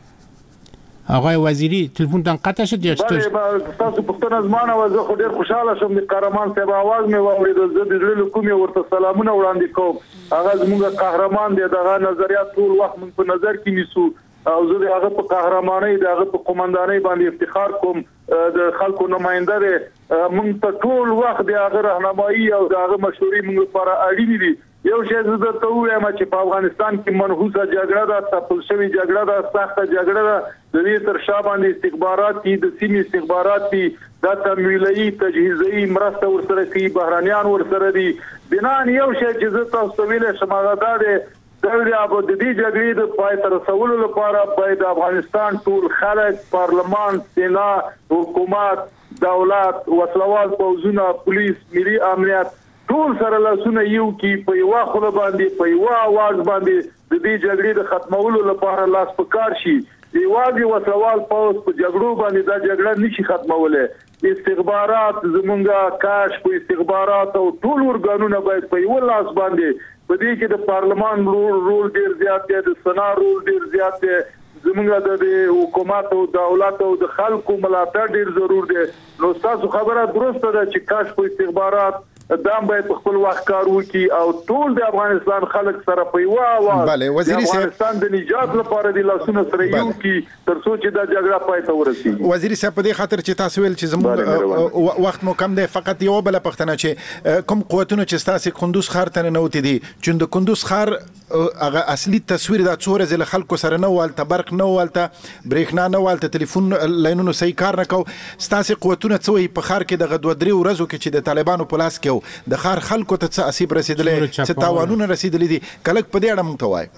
آقای وزیری تلفن تان قطع شد یا چطور؟ بله تاسو پښتنه زمانه و زه خو ډیر خوشاله شوم د قهرمان صاحب आवाज مې واورېد زه د زړه کومې ورته سلامونه وړاندې کوم هغه زموږ قهرمان دی دغه نظریات ټول وخت موږ په نظر کې نیسو او زه د هغه په قهرمانۍ د هغه په قومندانۍ باندې افتخار کوم د خلکو نماینده دی موږ ته ټول وخت د هغه راهنمایي او د هغه مشورې موږ لپاره اړینې دي یو شی زه درته وایم چې په افغانستان کې منحوسه جګړه ده تپل شوې جګړه ده سخته جګړه ده د دې تر شا باندې استخبارات دي د سیمې استخبارات دي دا تمویلي تجهیزي مرسته ورسره کوي بهرانیان ورسره دي بنان یو شی چې زه تاسو ویل شم هغه دا دی د دې جګړې د پای تر رسولو لپاره باید افغانستان ټول خلک پارلمان سینا حکومت دولت وسلوال پوځونه پولیس ملي امنیت ټول سره لاسونه یو کې په یو خله باندې په یو आवाज باندې د دې جګړې د ختمولو لپاره لاس پکار شي دیواږي وسلوال پوځ په جګړو باندې دا جګړه نشي ختمولای استخبارات زمونږه کاش په استخبارات او ټول ورګانونه باید په یو لاس باندې په دې کې د پارلمان رول ډیر زیات دی د سنا رول ډیر زیات دی زمونږ د حکومت او دولت او د خلکو ملاتړ ډیر ضرور دی نو تاسو خبره درسته ده چې کاش په استخبارات دام باید خپل وخت کار وکړي او ټول د افغانستان خلک سره په یو आवाज بله وزیری صاحب افغانستان د نجات لپاره د لاسونو سره یو کې تر څو چې دا جګړه پای ته ورسیږي. وزیری صاحب په دې خاطر چې تاسو ویل چې زموږ وخت مو کم دی فقط یو بل پښتنه چې کوم قوتونه چې تاسو کندوز ښار ته نه وتی دي چې د کندوز ښار هغه اصلي تصویر دا څوره زله خلکو سره نه والته برق نه والته برېښنا نه والته ټلیفون لاینونو صحیح کار نه کو تاسو قوتونه څوې په ښار کې د غدو درې ورځو کې چې د طالبانو په لاس کې د خار خلکو ته څه اسیب رسیدلې څه تاوانونه رسیدلې دي کلک په دې اړه مونږ ته وایي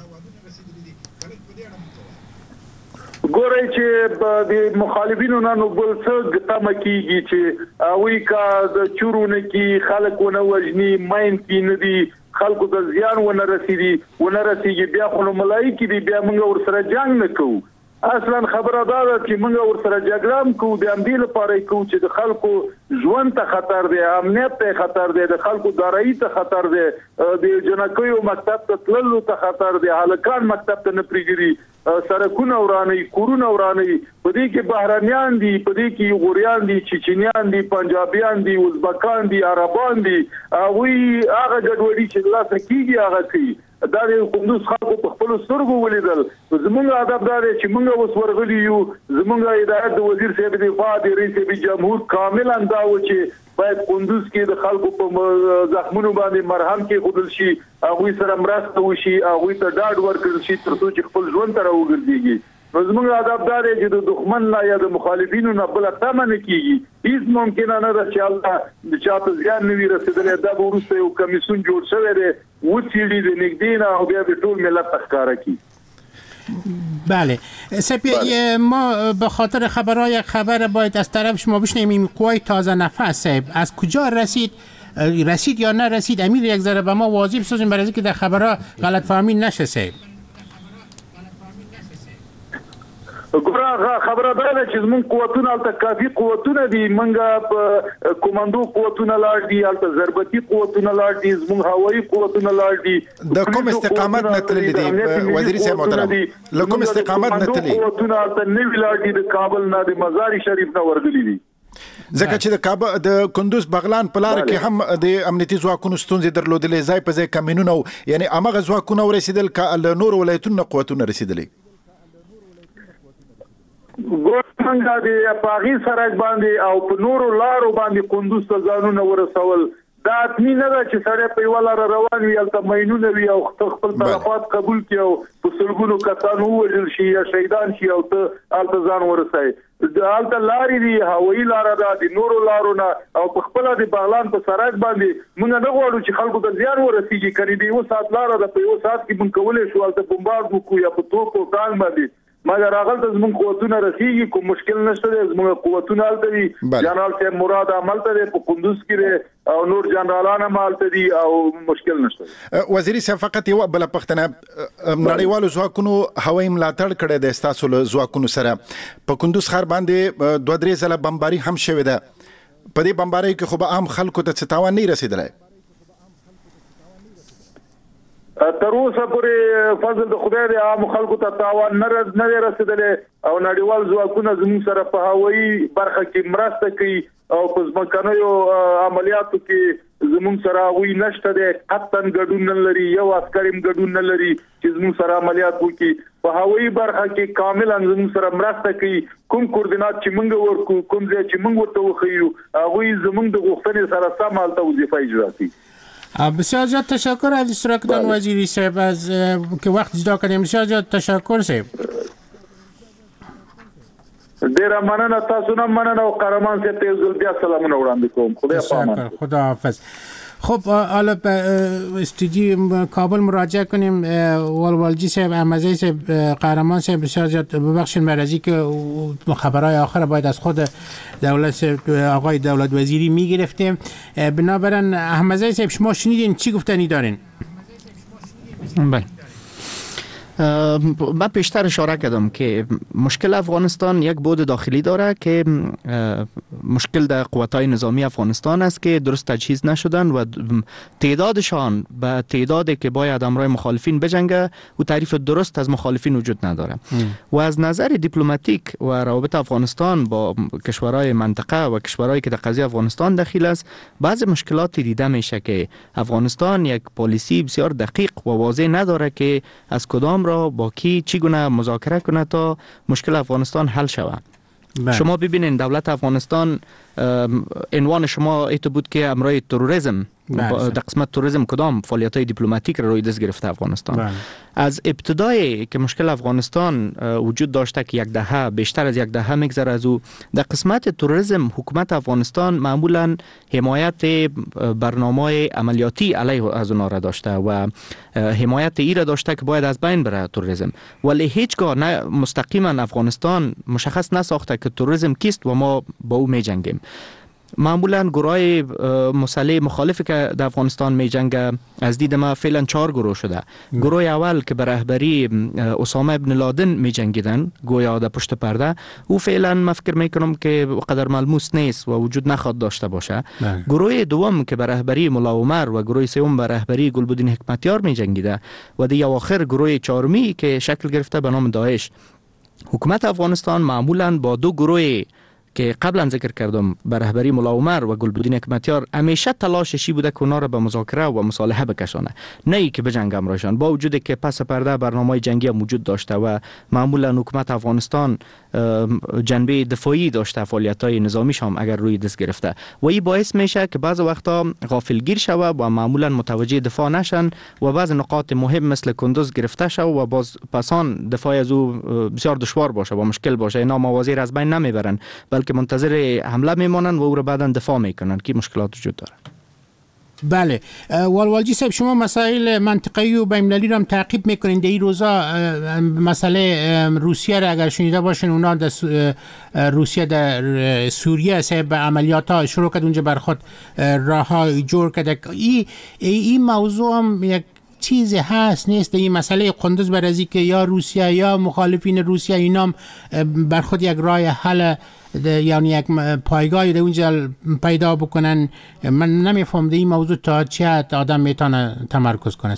ګورئ چې د مخالفینو نه نو بل څه تمه کیږي چې وی کا د چورونه کې خلک ونه وجني ماین کې نه دي خلکو د زیان ونه رسیږي بیا خو ملایکی دي بیا موږ ورسره جنگ نه کوو اصلا خبره دا ده چې موږ ورسره جګړه کوو د امدی لپاره کوو چې د خلکو ژوند ته خطر دی امنیت ته خطر دی د خلکو دارایی ته خطر دی د جنکیو مکتب ته تللو ته خطر دی هلکان مکتب ته نه پریږدي سرکونه وراني کورونه وراني په دې کې بهرانيان دي په دې کې غوریان دي چچنیان دي پنجابیان دي ازبکان دي عربان دي هغه ګډوډي چې لاسه کیږي هغه کوي دا د کندوز خلکو په خپل سترګو ولیدل زمونږ ادب دا دی چې موږ اوس ورغلي یو زمونږ هدایت د وزیر صاحب دفاع د رئیس جمهور کامل انداو چې باید کندوز کې د خلکو په زخمونو باندې مرهم کې خودل شي هغه سره مرسته وشي هغه ته ډاډ ورکړل شي ترڅو چې خپل ژوند ته راوګرځي نو زموږ هدف دا دی چې د دښمن لا یا د مخالفینو نه بل تمه نه کیږي هیڅ ممکن نه ده چې الله د چاته زیان نه وي رسیدلی دا به وروسته یو کمیسیون جوړ شوی دی وڅېړي د نږدې نه او بیا به ټول ملت ښکاره کړي. بله سپی ما به خاطر خبرهای یک خبر باید از طرف شما بشنویم قوای تازه نفس از کجا رسید یا نرسید امیر یک ذره به ما واضح بسازیم برای اینکه در خبرها غلط فهمی نشه سیب. ګوره خبره دا ده چې زموږ قوتونه هلته کافي قوتونه دي موږ په کمانډو قوتونه لاړ دي هلته ضربتي قوتونه لاړ دي زموږ هوایي قوتونه لاړ دي د کوم استقامت نه تللي دي وزیر صاحب محترم له کوم استقامت نه تللي قوتونه هلته نوي لاړ دي د کابل نه د مزار شریف نه ورغلي دي ځکه چې د کابل د کندوز بغلان په لار کې هم د امنیتي ځواکونو ستونزې درلودلې ځای په ځای کمینونه یعنی هغه ځواکونه ورسېدل له نورو ولایتونو قوتونه رسېدلې ګورنګا دی پاغي سرک باندې او په نورو لارو باندې کندوز ته ځانونه ورسول دا اتمی نه ده چې سړی په یوه لاره روان وي هلته ماینونه وي او خپل طرفات قبول کړي او په سلګونو کسان ووژل شي یا شهیدان شي او ته هلته ځان ورسوي هلته لارې دي هوایي لاره ده د نورو لارو نه او په خپله د بغلان په سرک باندې موږ نه غواړو چې خلکو ته زیان ورسېږي کنې د 1 ساعت لاره ده په 1 ساعت کې موږ کولی شو هلته بمبارد وکړو یا په توپ او ټانک باندې مګر هغلته زموږ قوتونه رسېږي کوم مشکل نشته دی زموږ قوتونه هلته دي جنرال صاحب مراد هملته دی په کندوز کې دی او نور جنرالان هم هلته دي او مشکل نشته دی. وزیري صاحب فقط یوه بله پوښتنه نړیوالو ځواکونو هوایي ملاتړ کړی دی ستاسو له ځواکونو سره په کندوز ښار باندې 2-3 ځله بمباري هم شوې ده په دې بمبارۍ کې خو به عام خلکو ته څه تاوان نه رسېدلی تر اوسه پورې فضل د خدای دی عام خلکو ته تاوان نه دی رسېدلی او نړیوال ځواکونه زموږ سره په هوایي برخه کې مرسته کوي او په ځمکنیو عملیاتو کې زموږ سره هغوی نشته دی قطعا ګډون نه لري یو عسکر هم ګډون نه لري چې زموږ سره عملیات وکړي په هوایي برخه کې کاملا زموږ سره مرسته کوي کوم کوردینات چې موږ ورکو کوم ځای چې موږ ورته وښیو هغوی زموږ د غوښتنې سره سم هلته وظیفه اجرا کوي. بسیار زیاد تشکر از اشتراک دان وزیری صاحب از که وقت جدا کردیم بسیار زیاد تشکر صاحب ډیره مننه تاسو نه مننه او قهرمان صاحب ته یو ځل بیا سلامونه وړاندې کوم خدای پامان خدا حافظ. خب حالا به استودیو کابل مراجعه کنیم والوالجی صاحب احمدزی صاحب قهرمان صاحب بسیار زیاد ببخشید برای که خبرهای آخر باید از خود آقای دولت وزیری میگرفتیم بنابراین احمدزی صاحب شما شنیدین چی گفتنی دارین؟ بله من پیشتر اشاره کردم که مشکل افغانستان یک بعد داخلی داره که مشکل در قوت‌های نظامی افغانستان است که درست تجهیز نشدن و تعدادشان به تعدادی که باید همراه مخالفین بجنگه و تعریف درست از مخالفین وجود نداره و از نظر دیپلماتیک و روابط افغانستان با کشورهای منطقه و کشورهایی که در قضیه افغانستان دخیل است بعضی مشکلاتی دیده میشه که افغانستان یک پالیسی بسیار دقیق و واضح نداره که از کدام را با کی چگونه مذاکره کنه تا مشکل افغانستان حل شود. شما ببینید دولت افغانستان عنوان شما ایتو بود که امرای تروریسم در قسمت تروریسم کدام فعالیت‌های دیپلماتیک را روی دست گرفته افغانستان از ابتدای که مشکل افغانستان وجود داشته که یک دهه بیشتر از یک دهه میگذره از او در قسمت تروریسم حکومت افغانستان معمولا حمایت برنامه عملیاتی علیه از اونها را داشته و حمایت ای را داشته که باید از بین بره تروریسم ولی هیچگاه نه مستقیما افغانستان مشخص نساخته که تروریسم کیست و ما با او میجنگیم. معمولا گروه مسلح مخالفی که در افغانستان می جنگه از دید ما فعلا 4 گروه شده. گروه اول که به رهبری اسامه ابن لادن می جنگیدن گویا در پشت پرده او فعلا من فکر می کنم که قدر ملموس نیست و وجود نخواد داشته باشه. گروه دوم که به رهبری ملا عمر و گروه سوم به رهبری گلبدین حکمتیار می جنگیده و دی اواخر گروه چهارمی که شکل گرفته به نام داعش. حکومت افغانستان معمولا با 2 گروه که قبلا ذکر کردم به رهبری ملا عمر و گلبدین حکمتیار همیشه تلاششی بوده که اونا را به مذاکره و مصالحه بکشانه، نه ای که بجنگ امرایشان، با وجودی که پس پرده برنامه جنگی وجود داشته و معمولا حکومت افغانستان جنبه دفاعی داشته، فعالیت‌های نظامیش هم اگر روی دست گرفته و این باعث میشه که بعض وقتا غافلگیر شوه و معمولا متوجه دفاع نشن و بعض نقاط مهم مثل کندوز گرفته شوه و باز پسان دفاع از او بسیار دشوار باشه و مشکل باشه. اینا موازی را از بین نمیبرن بلکه منتظر حمله میمانن و او را بعداً دفاع میکنن که مشکلات وجود داره. بله والوالجی صاحب، شما مسائل منطقه‌ای و بین‌المللی را هم تعقیب میکنین. در این روزا مسئله روسیه را اگر شنیده باشین، اونا روسیه در سوریه صاحب عملیات ها شروع کرد، اونجا بر خود راه ها جور کرده. این موضوع هم یک چیزی هست نیست این مسئله قندوز بر ازی که یا روسیه یا مخالفین روسیه اینا بر خود یک راه حل یعنی یک پایگاهی در اونجا پیدا بکنن. من نمیفهم این موضوع تا چه حد آدم میتونه تمرکز کنه.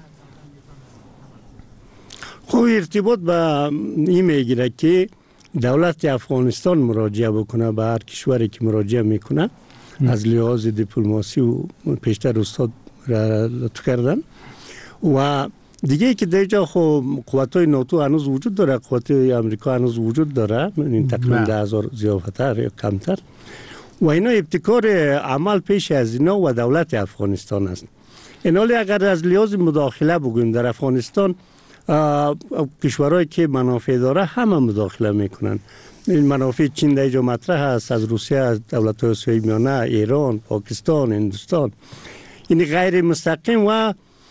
خب ارتباط به این میگیره که دولت افغانستان مراجعه بکنه به هر کشوری که مراجعه میکنه از لحاظ دیپلماسی و پیشتر استاد را لطف کردن و دیگه که در اینجا خب قوت‌های ناتو هنوز وجود داره، قوت‌های آمریکا هنوز وجود داره، این تقریبا 10,000 زیادتر یا کمتر و اینا ابتکار عمل پیش از اینا و دولت افغانستان است. این حالی اگر از لحاظ مداخله بگویم در افغانستان کشورهایی که منافع داره همه مداخله میکنن. این منافع چین در اینجا مطرح است، از روسیه، از دولت‌های آسیای میانه، ایران، پاکستان، هندوستان. این غیر مستقیم و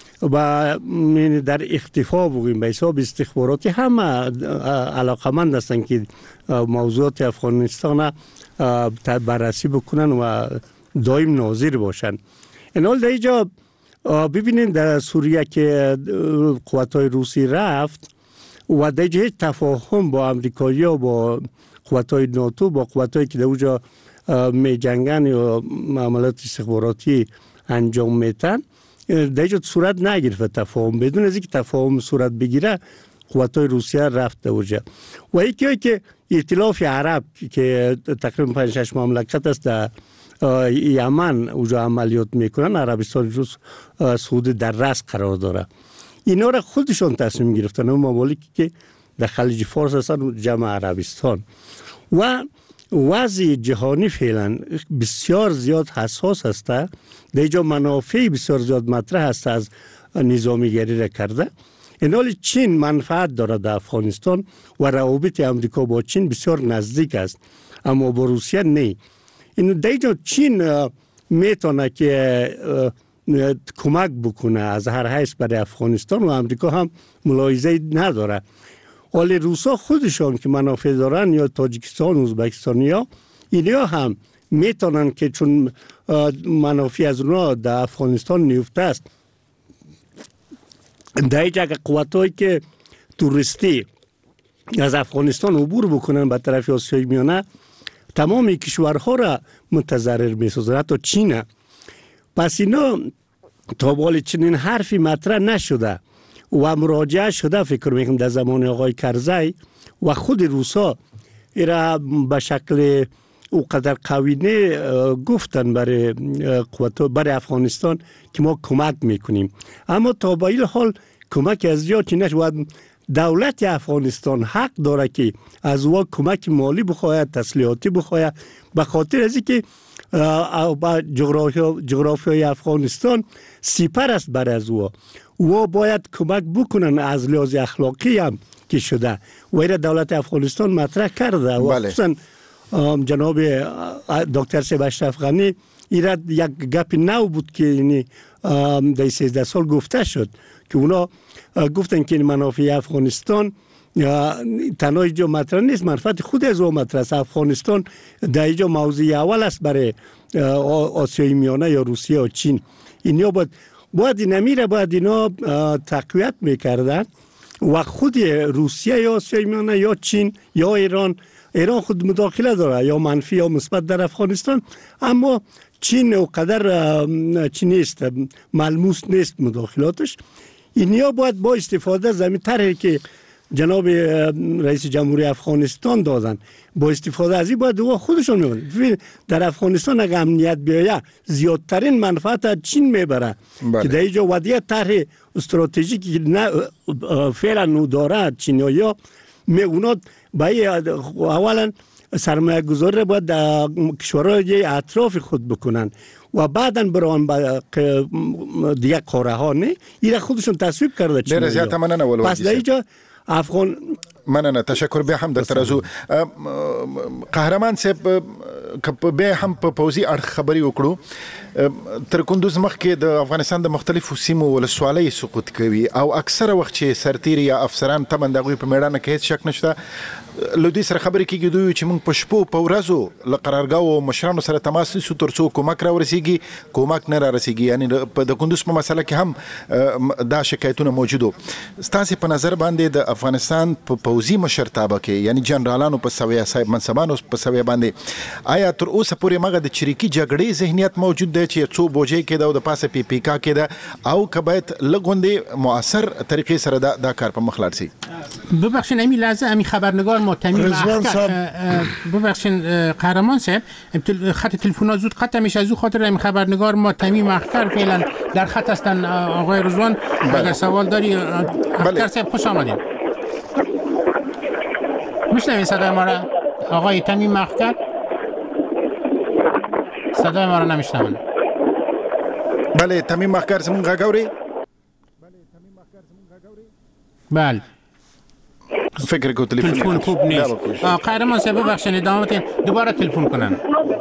در اختفا بگویم به حساب استخباراتی همه علاقمند هستند که موضوعات افغانستان بررسی بکنن و دائم ناظر باشن. این حال در اینجا ببینید در سوریه که قوت‌های روسی رفت و در اینجا هیچ تفاهم با امریکایی ها، با قوت‌های ناتو، با قوت‌هایی که در اونجا می جنگن یا عملیات استخباراتی انجام میتن در اینجا صورت نگرفت تفاهم. بدون از اینکه تفاهم صورت بگیره قوت‌های روسیه رفت اونجا و یکی که ائتلاف عرب که تقریبا 5-6 مملکت است در یمن اونجا عملیات میکنن، عربستان روس سعودی در رأس قرار داره، اینا را خودشون تصمیم گرفتن. اون ممالکی که در خلیج فارس هستن جمع عربستان و وضع جهانی فعلا بسیار زیاد حساس است. در اینجا منافع بسیار زیاد مطرح است از نظامیگری را کرده. این حال چین منفعت دارد در افغانستان و روابط امریکا با چین بسیار نزدیک است، اما با روسیه نه. این در اینجا چین میتونه که کمک بکنه از هر حیث برای افغانستان و امریکا هم ملاحظه نداره. ولی روسا خودشان که منافع دارن یا تاجیکستان، ازبکستانیا، اینا هم میتونن که چون منافع از اونا در افغانستان نیفته است، در اینجا قوتایی که توریستی از افغانستان عبور بکنن به طرف آسیای میانه تمام کشورها را متضرر میسازن، حتی چین. پس اینا تا بالا چنین حرفی مطرح نشده و مراجعه شده فکر میکنم در زمان آقای کرزی و خود روسا ایرا به شکل اوقدر قوی نه گفتن برای افغانستان که ما کمک میکنیم، اما تا به این حال کمک از جا چی نشد. دولت افغانستان حق داره که از او کمک مالی بخواهد، تسلیحاتی بخواهد، به خاطر از اینکه جغرافیای افغانستان سپر است بر از او باید کمک بکنن از لحاظ اخلاقی هم که شده و ایره دولت افغانستان مطرح کرده و خصوصا جناب دکتر صاحب اشرف غنی ایره یک گپ نو بود که یعنی در 13 سال گفته شد که اونا گفتن که منافع افغانستان تنها اینجا مطرح نیست، منفعت خود از او مطرح است. افغانستان در اینجا موضوع اول است برای آسیای میانه یا روسیه و چین. اینا باید اینا تقویت میکردن و خود روسیه یا آسیای میانه یا چین یا ایران خود مداخله داره یا منفی یا مثبت در افغانستان، اما چین اونقدر چی نیست، ملموس نیست مداخلاتش. اینیا باید با استفاده از همین طرحی که جناب رئیس جمهوری افغانستان دادن، با استفاده از این باید خودشون میبرن. در افغانستان اگر امنیت بیاید زیادترین منفعت چین میبره که در اینجا وضعیت طرح استراتژیکی نه فعلا نو داره چینی‌ها اونا باید اولا سرمایه گذاری را باید در کشورهای اطراف خود بکنن و بعداً بران دیگه قاره ها نه این خودشون تصویب کرده چینی‌ها. پس در اینجا افغان مننه، تشکر. بیا هم در ترازو قهرمان صاحب که بیا هم په پوزي اړه خبري وکړو. تر کندوز مخکې د افغانستان د مختلفو سیمو ولسوالۍ سقوط کوي او اکثره وخت چې سرتیر یا افسران تمن دغه په میدان کې هیڅ شک نشته. لودي سره خبرې کیږي دوی چې موږ په شپو په ورځو ل قرارګاو مشرانو سره تماس نیسو ترڅو کومک را ورسیږي، کومک نه را رسیږي. یعنی په د کندوز په مسله کې هم دا شکایتونه موجودو. ستاسو په نظر باندې د افغانستان په پوزي مشرتابه کې یعنی جنرالانو په سویا صاحب منصبانو په سویا باندې آیا تر اوسه پورې مګه د چریکي جګړې ذهنیت موجود دی چې څو بوجي کې دا د پاسه پی پی کا کې دا او کبایت لګوندې مؤثر طریقې سره دا کار په مخ لاړ شي؟ ببخشید امی لحظه امی خبرنگار ما تمیم ببخشید قهرمان صاحب خط تلفن زود قطع میشه، از او خاطر امی خبرنگار ما تمیم اخکر فعلا در خط هستن. آقای رضوان اگر سوال داری اخکر صاحب خوش آمدید. میشنوید صدای ما را آقای تمیم اخکر؟ صدای ما را نمیشنوند. بله تمیم اخکر زمون غاگوری؟ بله فکر کو تلفن خوب نیست. قهرمان صاحب ببخشید ادامه دوباره تلفن کنن.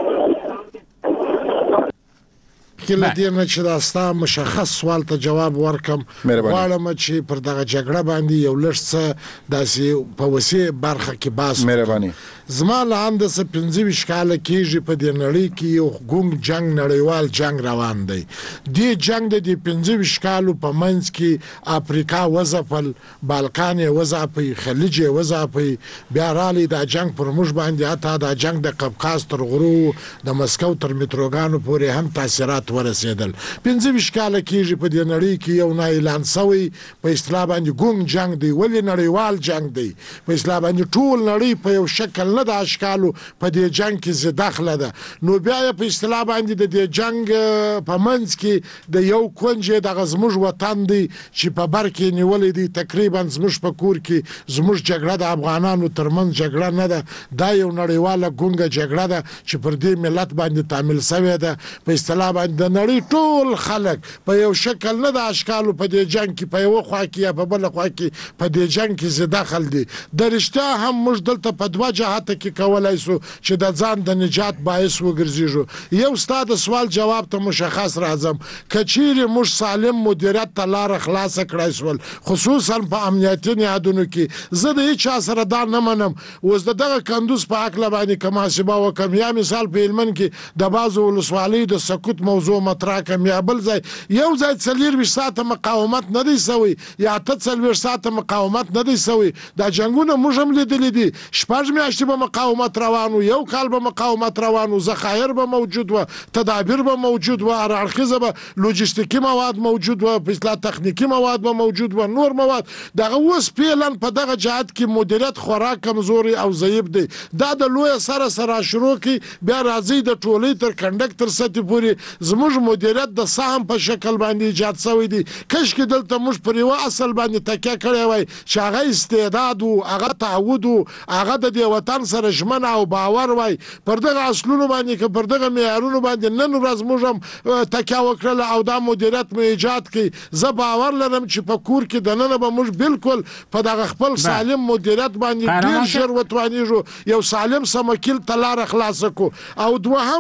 کله دې نه چې دا ستا مشخص سوال ته جواب ورکم غواړم چې پر دغه جګړه باندې یو لږ څه داسې په وسیع برخه کې بحث مهرباني. زما له انده څه 25 کاله کېږي په دې نړۍ کې یو ګونګ جنګ نړیوال جنګ روان دی. دې جنګ د 25 کالو په منځ کې افریقا وځپل، بالکان یې وځپي، خلیج یې وځپي، بیا رالی دا جنګ پر موږ باندې حتی دا جنګ د قفقاز تر غرو د مسکو تر متروګانو پورې هم تاثیرات ورسېدل. 25 کاله کېږي په دې نړۍ کې یو نه اعلان شوی په اصطلاح باندې ګونګ جنګ دی. ولې نړیوال جنګ دی؟ په اصطلاح باندې ټول نړۍ په یو شکل نه د اشکالو په دې جنګ کې زه داخله ده. نو بیا په اصطلاح باندې د دې جنګ په منځ کې د یو کونج د زموږ وطن دی چې په بر کې نیولې دی. تقریبا زموږ په کور کې زموږ جګړه د افغانانو ترمنځ جګړه نه ده، دا یو نړیواله ګونګه جګړه ده چې پر دې ملت باندې تعامل شوی ده. په اصطلاح باندې د نړۍ ټول خلک په یو شکل نه د اشکالو په دې جنګ کې په یو خوا کې یا په بل خوا کې په دې جنګ کې زه داخل دي. د رښتیا هم موږ دلته په دوه جهاته کې کولای شو چې د ځان د نجات باعث وګرځیږو. یو ستا د سوال جواب ته مشخص راځم، که چیرې موږ سالم مدیریت ته لاره خلاصه کړای سول خصوصا په امنیتي نهادونو کې، زه د هیچ چا سره دا نه منم. اوس دغه کندوز په هکله باندې که محاسبه وکړم یا مثال په هلمند کې د بعضو ولسوالیو د سقوط موضوع مطرح کړم یا بل ځای یو ځای 24 ساعته مقاومت نه دی سوی یا 48 ساعته مقاومت نه دی سوی. دا جنګونه موږ هم لیدلي دي. 6 میاشتې به مقاومت روانو، یو کال به مقاومت روانو، ذخایر به موجود و، تدابیر به موجود و، هراړخیزه به لوجستیکي مواد موجود و، په اصطلاح تخنیکی مواد به موجود و، نور مواد. دغه اوس فعلا په دغه جهت کې مدیریت خورا کمزوري او ضعیف دی. دا د لوی سره شروع کی بیا راځي د ټولۍ تر کنډکټر سطح پورې زموږ مدیریت د سهم په شکل باندې ایجاد شوی دی. کش کې دلته موږ پر یو اصل باندې تکیه کړی وای چې هغه استعداد او هغه تعهد او هغه د دې وطن سره ژمنه او باور وای. پر دغه اصلونو باندې که پر دغه معیارونو باندې نن ورځ موږ هم تکیه وکړل او دا مدیریت مو ایجاد کړي، زه باور لرم چې په کور کې دننه به موږ بالکل په دغه خپل سالم مدیریت باندې ډیر ژر وتوانیږو یو سالم سمکیل ته لاره خلاصه کو. او دوهم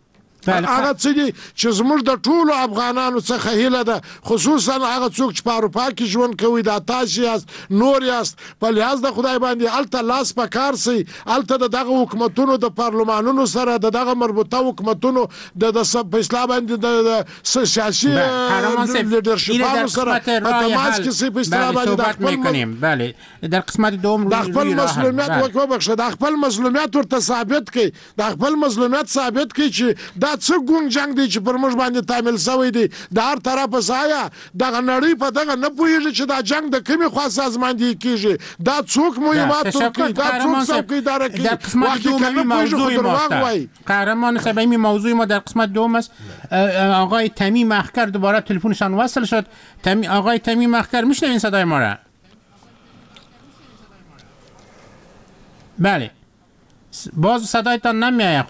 هغه څه دي چې زموږ د ټولو افغانانو څخه هیله ده، خصوصا هغه څوک چې په اروپا کې ژوند کوي، دا تاسو یاست، نور یاست، په لحاظ د خدای باندې هلته لاس په کار سي، هلته د دغه حکومتونو د پارلمانونو سره د دغه مربوطه حکومتونو د په اصطلاح باندې د سیاسي لیډرشپانو سره په تماس کې سي په اصطلاح باندې بله در قسمت دوم د خپل مسلمیت وکړه د خپل مسلمیت ورته ثابت کړي، د خپل مسلمیت ثابت کړي چې دا څه ګونګ جنگ دی چې پر موږ باندې تعمیل شوی دی د هر طرفه سایا دغه نړۍ په دغه نه پوهېږي چې دا جنگ د کومې خوا سازماندهي کیږي دا څوک مهمات کوي دا څوک څوکیداره کوي در قسمت دومی موضوع ما قهرمان صاحب این موضوع ما در قسمت دوم است. آقای تمیم اخکر دوباره تلفنشان وصل شد. آقای تمیم اخکر میشنوین صدای ما را؟ بله باز صدایتان نمیاد.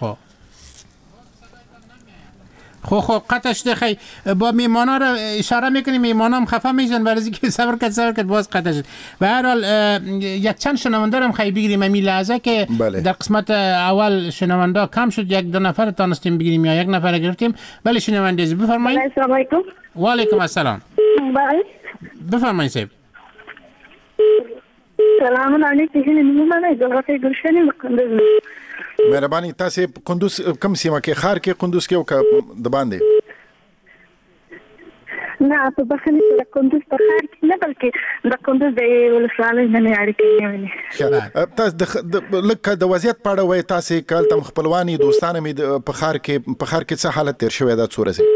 خب قطع شده. خیلی با میمانا رو اشاره میکنیم، میمانا هم خفه میشن برای اینکه صبر کرد باز قطع شد. به هر حال یک چند شنونده هم خیلی بگیریم همین لحظه که در قسمت اول شنونده کم شد، یک دو نفر تانستیم بگیریم یا یک نفر گرفتیم. بله شنونده از بفرمایید. السلام علیکم. و علیکم السلام. بله بفرمایید صاحب. سلام علیکم. من جغرافیای گلشن کندوز. مهرباني تاسو کندوز کوم سیمه کې خار کې کندوز کې او د باندې نه په بخنه کې کندوز په خار کې نه بلکې د کندوز د ولسوالۍ نه اړیکې نیولې. تاسو لکه د وضعیت په اړه وایي تاسو کله تم خپلوانی دوستانه می په خار کې څه حالت تیر شوی دا څوره سي؟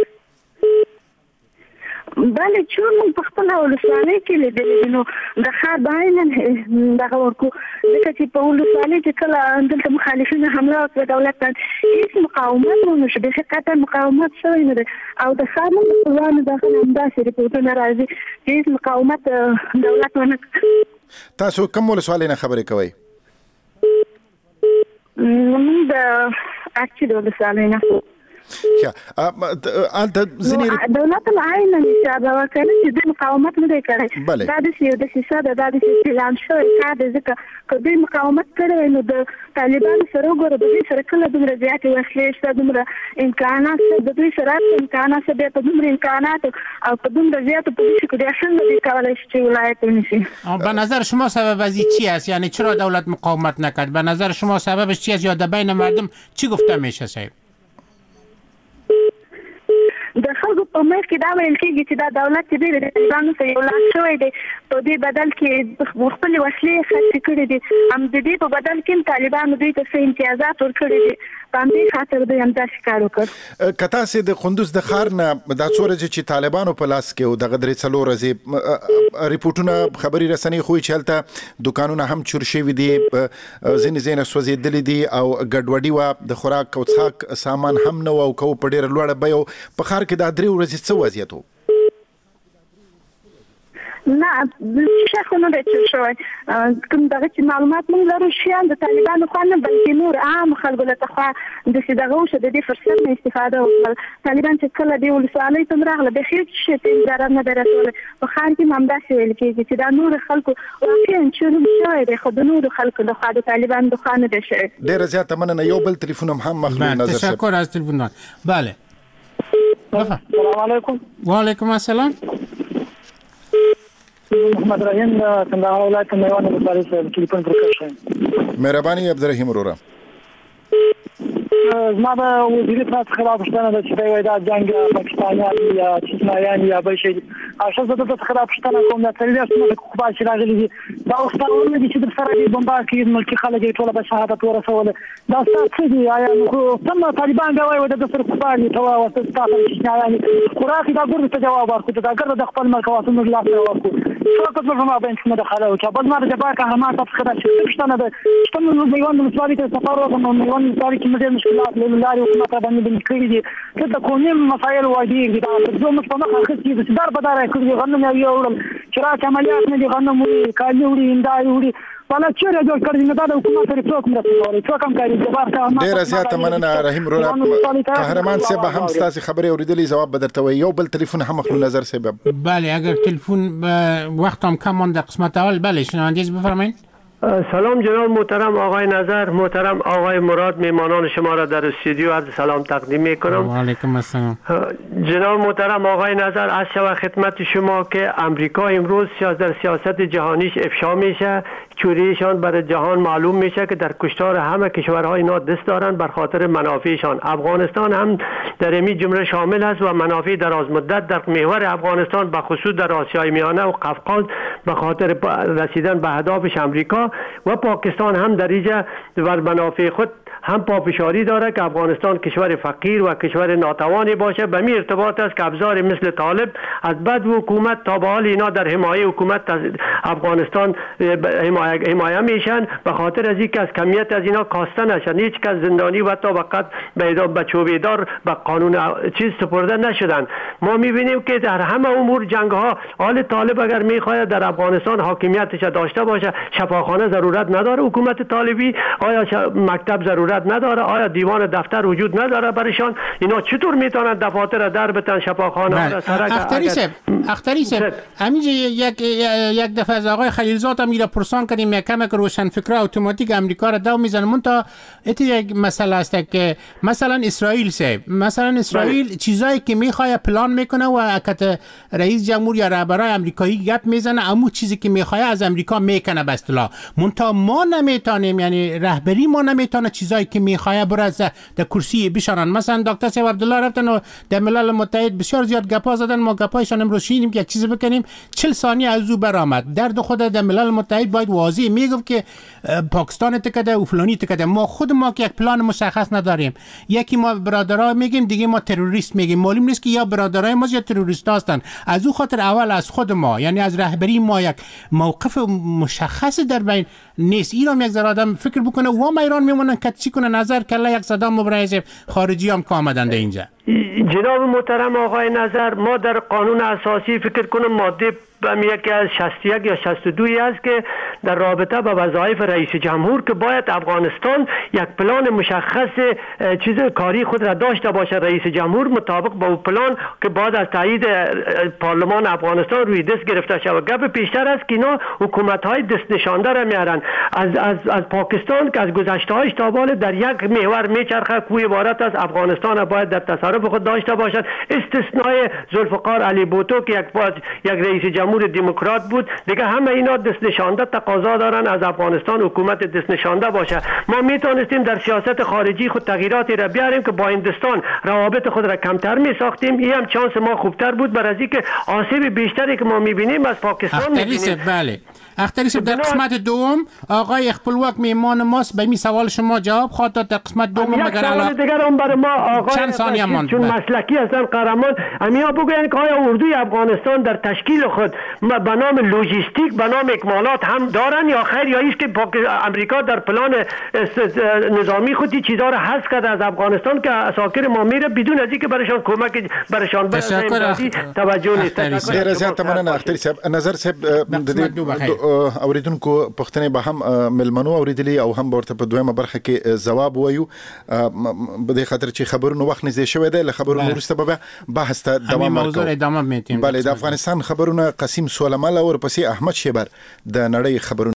بله چون په خپل ولسوالۍ کې لیدل نو د خار باندې دغه ورکو ځکه چې په ولسوالۍ کې کله دلته مخالفین حمله وکړه دولت ته هیڅ مقاومت ونه شو، به قطع مقاومت شوی نه دی او د خار نو ځوان دغه همداسې ریپورټونه راځي چې هیڅ مقاومت دولت ونه. تاسو کوم ولسوالۍ نه خبرې کوئ؟ موږ د اکچې د ولسوالۍ نه. دولت العین نشابه وکړي چې د مقاومت نه کوي. دا د سیاسي د سیاست د اعلان شوی کار د ځکه کله مقاومت کړي نو د طالبان سره وګوره د دې سره کله د رضایت وسلې شته دومره امکانات د دوی سره امکانات به په دومره امکانات او په دومره زیات پولیسو کې څنګه د کولای شي ولایت ونیسي. به نظر شما سبب از چی است؟ یعنی چرا دولت مقاومت نکرد؟ به نظر شما سببش چی است یا در بین مردم چی گفته میشه صاحب؟ د خلکو په مخ کې دا ویل کېږي چې دا دولت چې دی د طالبانو سره یو لاس شوی دی، په دې بدل کې خپل وسلې خرڅ کړي دي، هم د دې په بدل کې طالبانو دوی ته څه امتیازات ورکړي دي، په همدې خاطر دوی همداسې کار وکړ. که تاسې د کندوز د ښار نه دا څو ورځې چې طالبانو په لاس کې و دغه درې څلور ورځې ریپورټونه خبري رسنۍ ښوي چې هلته دوکانونه هم چور شوي دي، ځینې ځایونه سوځېدلي دي او ګډوډي وه، د خوراک او څښاک سامان هم نه و او که په ډېره لوړه بیه و. په ښار کې دا درې ورځې څه وضعیت و؟ نه شخص نه دی چې شوی کوم دغه چې معلومات موږ لرو شیان د طالبانو خوا نه بلکې نور عام خلکو له خوا داسې دغه وشو د دې فرصت نه استفاده وکړل. طالبان چې کله دې ولسوالۍ ته راغله به هیڅ شي ته ضرر نه دی رسولی. په ښار کې هم همداسې ویل کېږي چې دا نور خلکو واقعا چلوم شوی دی خو د نورو خلکو د خوا د طالبانو د خوا نه دی شوی. ډېره زیاته مننه. یو بل تلیفون هم مخلوق نظر تشکر از تلفنتان. بله السلام علیکم. و علیکم السلام. محمد رحیم کندهار ولایت میوان ولسوالۍ څخه تلیفون پرکښم. مهرباني عبدالرحیم وروره. زما د وزیر څخه خبرونه ده چې دوی دا جنگ پاکستانیان یا چینایان یا بل شي اصل زه د خبرونه کوم د تریاس نو د کوبا چې راغلي دي دا اوسونه دي چې د سره دي بمبار کې ملکی خلک ټول به شهادت ورسول. دا څه دي آیا نو څنګه طالبان دا وایي د سره کوبا دي ته او تاسو چینایان خوراک دا ګور ته جواب ورکړي دا ګر د خپل ملکواتو نه لاس ورکړي. څو په ما باندې څه مداخله وکړه بل ما د جبا قهرمان تاسو خبره چې څه ده چې نو میوان مسوالي ته سفر وکړم میوان مسوالي کې مده مشکلات له لارې حکومت باندې بنکړي دي چې د قومي مسایل وادي دا د مستمر خاص چې دار بدار کړي غنم یو اورل چې را عملیات نه دي غنم وړي کالي وړي اندای وړي ولا چیرې جوړ کړی نه دا د حکومت لري څوک مرسته کوي څوک هم کوي جبار ته ډېر زیاته مننه رحیم وروره. قهرمان صاحب هم ستاسو خبرې اوریدلې جواب بدرته وي. یو بل تلیفون هم مخلو نظر صاحب. بله اگر تلفن وقت هم کم مونده قسمت اول. بله شنوندگی بفرمایید. سلام جناب محترم آقای نظر، محترم آقای مراد، میمانان شما را در استودیو عرض سلام تقدیم میکنم. و علیکم السلام. جناب محترم آقای نظر، از شما خدمت شما که امریکا امروز در سیاست جهانیش افشا میشه، چوریشان برای جهان معلوم میشه که در کشتار همه کشورهای اینا دست دارن بر خاطر منافعشان. افغانستان هم در این جمله شامل است و منافع دراز مدت در محور افغانستان به خصوص در آسیای میانه و قفقاز به خاطر رسیدن به اهدافش امریکا و پاکستان هم در اینجا بر منافع خود هم پافشاری داره که افغانستان کشور فقیر و کشور ناتوانی باشه. به می ارتباط است که ابزار مثل طالب از بعد حکومت تا به حال اینا در حمایه حکومت افغانستان حمایه میشن، به خاطر از اینکه از کمیت از اینا کاسته نشن. هیچ کس زندانی و تا وقت به چوبیدار به قانون چیز سپرده نشدن. ما میبینیم که در همه امور جنگ ها، حال طالب اگر میخواد در افغانستان حاکمیتش داشته باشه، شفاخانه ضرورت نداره حکومت طالبی، آیا مکتب ضرورت نداره، آیا دیوان دفتر وجود نداره برشان؟ اینا چطور میتونن دفاتر در بتن، شفاخانه را سرک؟ اختری صاحب همینجا یک دفعه از آقای خلیلزاد هم میره پرسان کردیم، یک کمک روشن فکر اتوماتیک امریکا را دو میزنه. منتها یک مسئله است که مثلا اسرائیل چیزایی که میخواد پلان میکنه و اگه رئیس جمهور یا رهبرای امریکایی گپ میزنه، اما چیزی که میخواد از امریکا میکنه به اصطلاح. منتها ما نمیتونیم، یعنی رهبری ما نمیتونه چیزایی که میخواد برز در کرسی بشارن. مثلا دکتر صاحب عبدالله رفتن و در ملل متحد بسیار زیاد گپا زدن، ما گپایشان امروز شینیم که یک چیزی بکنیم 40 ثانیه از او برآمد. درد خود در ملل متحد باید واضح میگفت که پاکستان تکده و فلانی تکده. ما خود ما که یک پلان مشخص نداریم، یکی ما برادرها میگیم، دیگه ما تروریست میگیم. معلوم نیست که یا برادرای ما یا تروریست هستن. از او خاطر اول از خود ما، یعنی از رهبری ما یک موقف مشخص در بین نیست. ایران یک ذره آدم فکر بکنه و ما ایران میمونن که چی کنه، نظر کله یک صدام مبارزه خارجی هم که آمدن در اینجا. جناب محترم آقای نظر، ما در قانون اساسی فکر کنم ماده یکی از 61 یا 62 است که در رابطه با وظایف رئیس جمهور که باید افغانستان یک پلان مشخص چیز کاری خود را داشته باشه. رئیس جمهور مطابق با اون پلان که بعد از تایید پارلمان افغانستان روی دست گرفته شود. گپ پیشتر است که اینا حکومت‌های دست نشانده را میارن از پاکستان که از گذشته‌هاش تا بالا در یک محور میچرخه که عبارت از افغانستان باید در تصرف خود داشته باشد، استثنای ذوالفقار علی بوتو که یک رئیس جمهور دموکرات بود. دیگه همه اینا دست نشانده تقاضا دارن از افغانستان حکومت دست نشانده باشه. ما میتونستیم در سیاست خارجی خود تغییراتی را بیاریم که با هندوستان روابط خود را کمتر میساختیم. این هم چانس ما خوبتر بود بر از اینکه آسیب بیشتری که ما میبینیم از پاکستان میبینیم. بله اختری صاحب، در قسمت دوم آقای خپلواک میمان ماست، به این سوال شما جواب خواهد داد. در قسمت دوم مگر سوال دیگر هم برای ما آقای چون مسلکی هستن قهرمان امیا بگوین که آیا اردوی افغانستان در تشکیل خود به نام لوجستیک، به نام اکمالات هم دارن یا خیر، یا ایست که امریکا در پلان نظامی خودی چیزا را حذف کرده از افغانستان که اساکر ما میره بدون از اینکه برشان کمک برشان برسه توجه نیست. ډیر زیات مننه اختری صاحب. نظر صاحب اوریدونکو پښتنې به هم ملمنو اوریدلی او هم ورته په دویمه برخه کې جواب وایو. به دې خاطر چې خبرونه وخت نږدې شوی دی، له خبرونو وروسته به بحث ته دوام ورکوو. بله، د افغانستان خبرونه قسیم سولمل او ورپسې احمد شیبر د نړۍ خبرونه